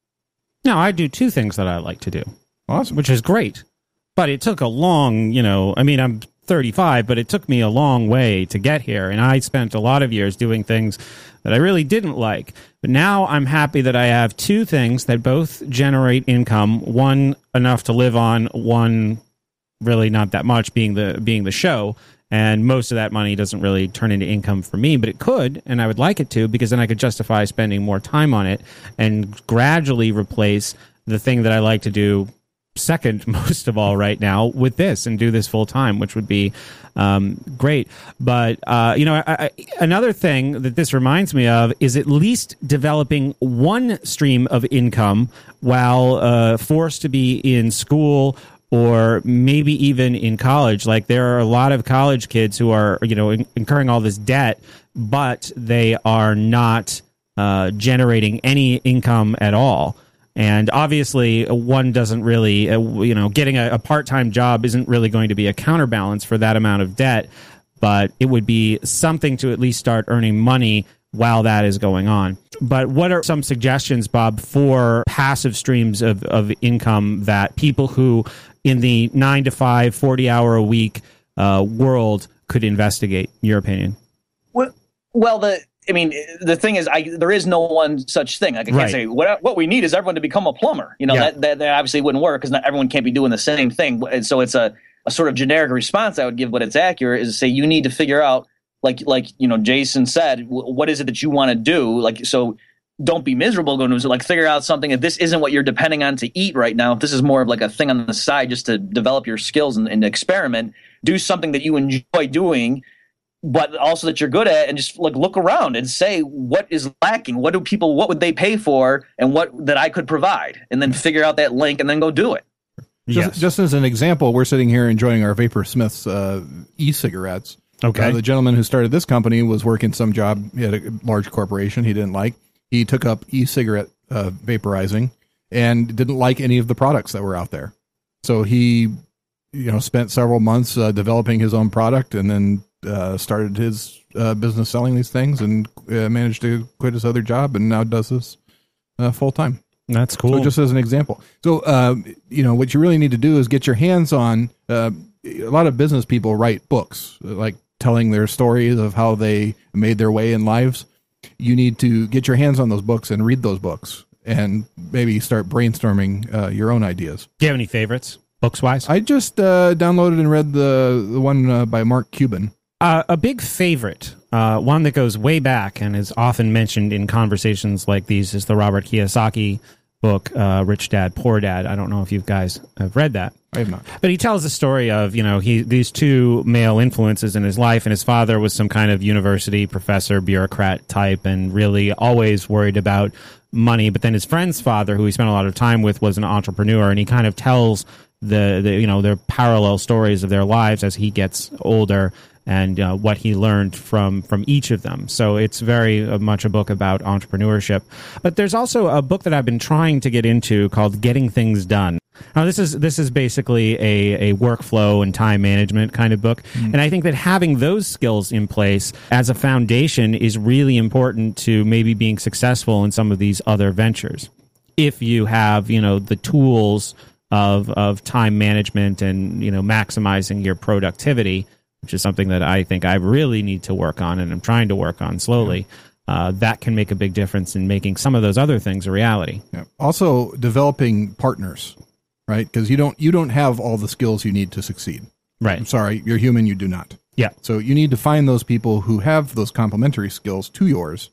Speaker 1: Now, I do two things that I like to do.
Speaker 6: Awesome.
Speaker 1: Which is great. But it took a long, you know, I mean, I'm thirty-five, but it took me a long way to get here. And I spent a lot of years doing things that I really didn't like. But now I'm happy that I have two things that both generate income, one enough to live on, one really not that much, being the being the show. And most of that money doesn't really turn into income for me, but it could, and I would like it to, because then I could justify spending more time on it and gradually replace the thing that I like to do second most of all right now with this and do this full time, which would be um, great. But, uh, you know, I, I, another thing that this reminds me of is at least developing one stream of income while uh, forced to be in school or maybe even in college. Like, there are a lot of college kids who are, you know, in- incurring all this debt, but they are not uh, generating any income at all. And obviously, one doesn't really, uh, you know, getting a, a part-time job isn't really going to be a counterbalance for that amount of debt, but it would be something to at least start earning money while that is going on. But what are some suggestions, Bob, for passive streams of, of income that people who in the nine to five, forty hour a week uh, world could investigate, in your opinion?
Speaker 7: Well, well, the I mean, the thing is, I, there is no one such thing. Like I can't
Speaker 1: Right.
Speaker 7: say what what we need is everyone to become a plumber. You know,
Speaker 1: Yeah.
Speaker 7: that, that that obviously wouldn't work because not everyone can't be doing the same thing. And so it's a, a sort of generic response I would give, but it's accurate, is to say you need to figure out, like like you know, Jason said, w- what is it that you want to do? Like, so don't be miserable going to like figure out something. If this isn't what you're depending on to eat right now, if this is more of like a thing on the side just to develop your skills and, and experiment, do something that you enjoy doing, but also that you're good at, and just like look around and say, what is lacking? What do people, what would they pay for, and what that I could provide, and then figure out that link and then go do it.
Speaker 6: Just,
Speaker 1: Yes.
Speaker 6: just as an example, we're sitting here enjoying our Vapor Smith's uh, e-cigarettes.
Speaker 1: Okay.
Speaker 6: Uh, the gentleman who started this company was working some job at a large corporation he didn't like. He took up e-cigarette uh, vaporizing and didn't like any of the products that were out there. So he, you know, spent several months uh, developing his own product, and then uh, started his uh, business selling these things, and uh, managed to quit his other job, and now does this uh, full time.
Speaker 1: That's cool.
Speaker 6: So just as an example. So, uh, you know, what you really need to do is get your hands on, uh, a lot of business people write books, like telling their stories of how they made their way in lives. You need to get your hands on those books and read those books, and maybe start brainstorming uh, your own ideas.
Speaker 1: Do you have any favorites, books-wise?
Speaker 6: I just uh, downloaded and read the, the one uh, by Mark Cuban.
Speaker 1: Uh, a big favorite, uh, one that goes way back and is often mentioned in conversations like these, is the Robert Kiyosaki book, uh, Rich Dad, Poor Dad. I don't know if you guys have read that.
Speaker 6: I have not.
Speaker 1: But he tells the story of, you know, he these two male influences in his life, and his father was some kind of university professor, bureaucrat type, and really always worried about money. But then his friend's father, who he spent a lot of time with, was an entrepreneur, and he kind of tells the, the you know, their parallel stories of their lives as he gets older, and uh, what he learned from from each of them. So it's very uh, much a book about entrepreneurship. But there's also a book that I've been trying to get into called Getting Things Done. Now, this is this is basically a, a workflow and time management kind of book. Mm. And I think that having those skills in place as a foundation is really important to maybe being successful in some of these other ventures. If you have, you know, the tools of of time management and, you know, maximizing your productivity, which is something that I think I really need to work on, and I'm trying to work on slowly, uh, that can make a big difference in making some of those other things a reality.
Speaker 6: Yeah. Also, developing partners, right? Because you don't you don't have all the skills you need to succeed.
Speaker 1: Right.
Speaker 6: I'm sorry, you're human, you do not.
Speaker 1: Yeah.
Speaker 6: So you need to find those people who have those complementary skills to yours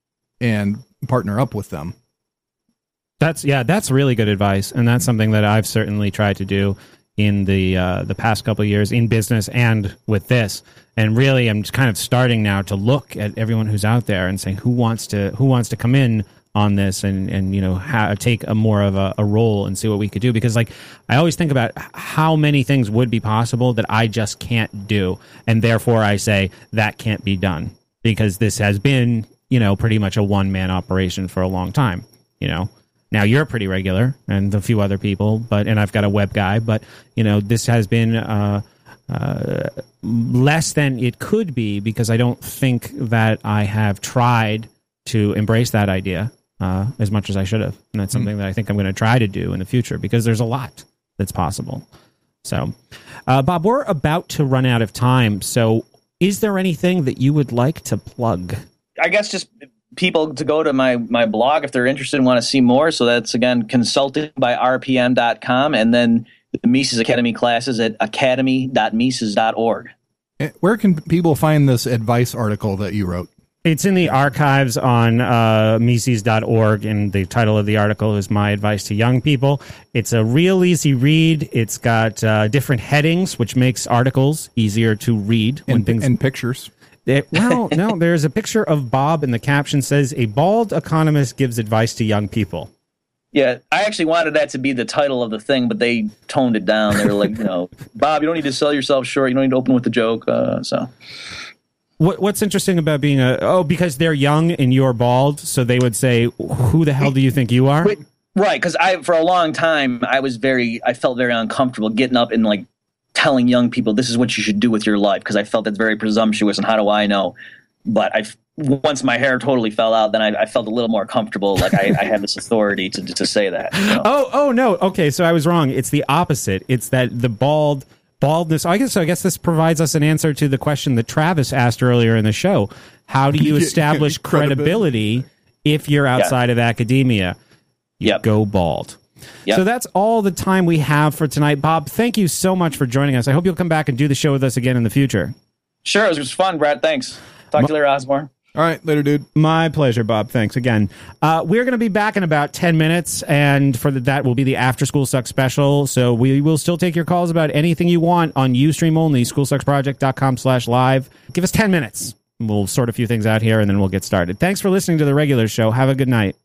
Speaker 6: and partner up with them.
Speaker 1: That's yeah, that's really good advice, and that's something that I've certainly tried to do in the uh, the past couple of years in business and with this. And really, I'm just kind of starting now to look at everyone who's out there and saying who wants to who wants to come in on this and, and you know, ha- take a more of a, a role and see what we could do. Because, like, I always think about how many things would be possible that I just can't do. And therefore, I say that can't be done. Because this has been, you know, pretty much a one-man operation for a long time, you know. Now, you're pretty regular and a few other people, but and I've got a web guy. But, you know, this has been uh, uh, less than it could be because I don't think that I have tried to embrace that idea. Uh, as much as I should have. And that's something that I think I'm going to try to do in the future because there's a lot that's possible. So, uh, Bob, we're about to run out of time. So is there anything that you would like to plug?
Speaker 7: I guess just people to go to my, my blog if they're interested and want to see more. So that's, again, consulting by R P M dot com and then the Mises Academy classes at academy dot mises dot org.
Speaker 6: Where can people find this advice article that you wrote?
Speaker 1: It's in the archives on uh, Mises dot org, and the title of the article is My Advice to Young People. It's a real easy read. It's got uh, different headings, which makes articles easier to read. When
Speaker 6: and,
Speaker 1: things
Speaker 6: and pictures.
Speaker 1: It, well, no, there's a picture of Bob, and the caption says, "A bald economist gives advice to young people."
Speaker 7: Yeah, I actually wanted that to be the title of the thing, but they toned it down. They were like, you know, Bob, you don't need to sell yourself short. You don't need to open with a joke. Uh, so...
Speaker 1: What, what's interesting about being a oh because they're young and you're bald, so they would say, "Who the hell do you think you are?"
Speaker 7: Right, because I for a long time I was very I felt very uncomfortable getting up and like telling young people this is what you should do with your life because I felt that's very presumptuous and how do I know? But I once my hair totally fell out, then I, I felt a little more comfortable, like I, I had this authority to to say that. You know?
Speaker 1: Oh oh no, okay, so I was wrong. It's the opposite. It's that the bald. Baldness. I guess. I guess this provides us an answer to the question that Travis asked earlier in the show. How do you establish credibility if you're outside yeah. of academia? You
Speaker 7: yep.
Speaker 1: go bald.
Speaker 7: Yep.
Speaker 1: So that's all the time we have for tonight. Bob, thank you so much for joining us. I hope you'll come back and do the show with us again in the future.
Speaker 7: Sure, it was fun, Brad. Thanks. Talk Ma- to you later, Osborne.
Speaker 6: All right, later, dude.
Speaker 1: My pleasure, Bob. Thanks again. Uh, we're going to be back in about ten minutes, and for the, that will be the After School Sucks special. So we will still take your calls about anything you want on Ustream only, schoolsucksproject.com slash live. Give us ten minutes. We'll sort a few things out here, and then we'll get started. Thanks for listening to the regular show. Have a good night.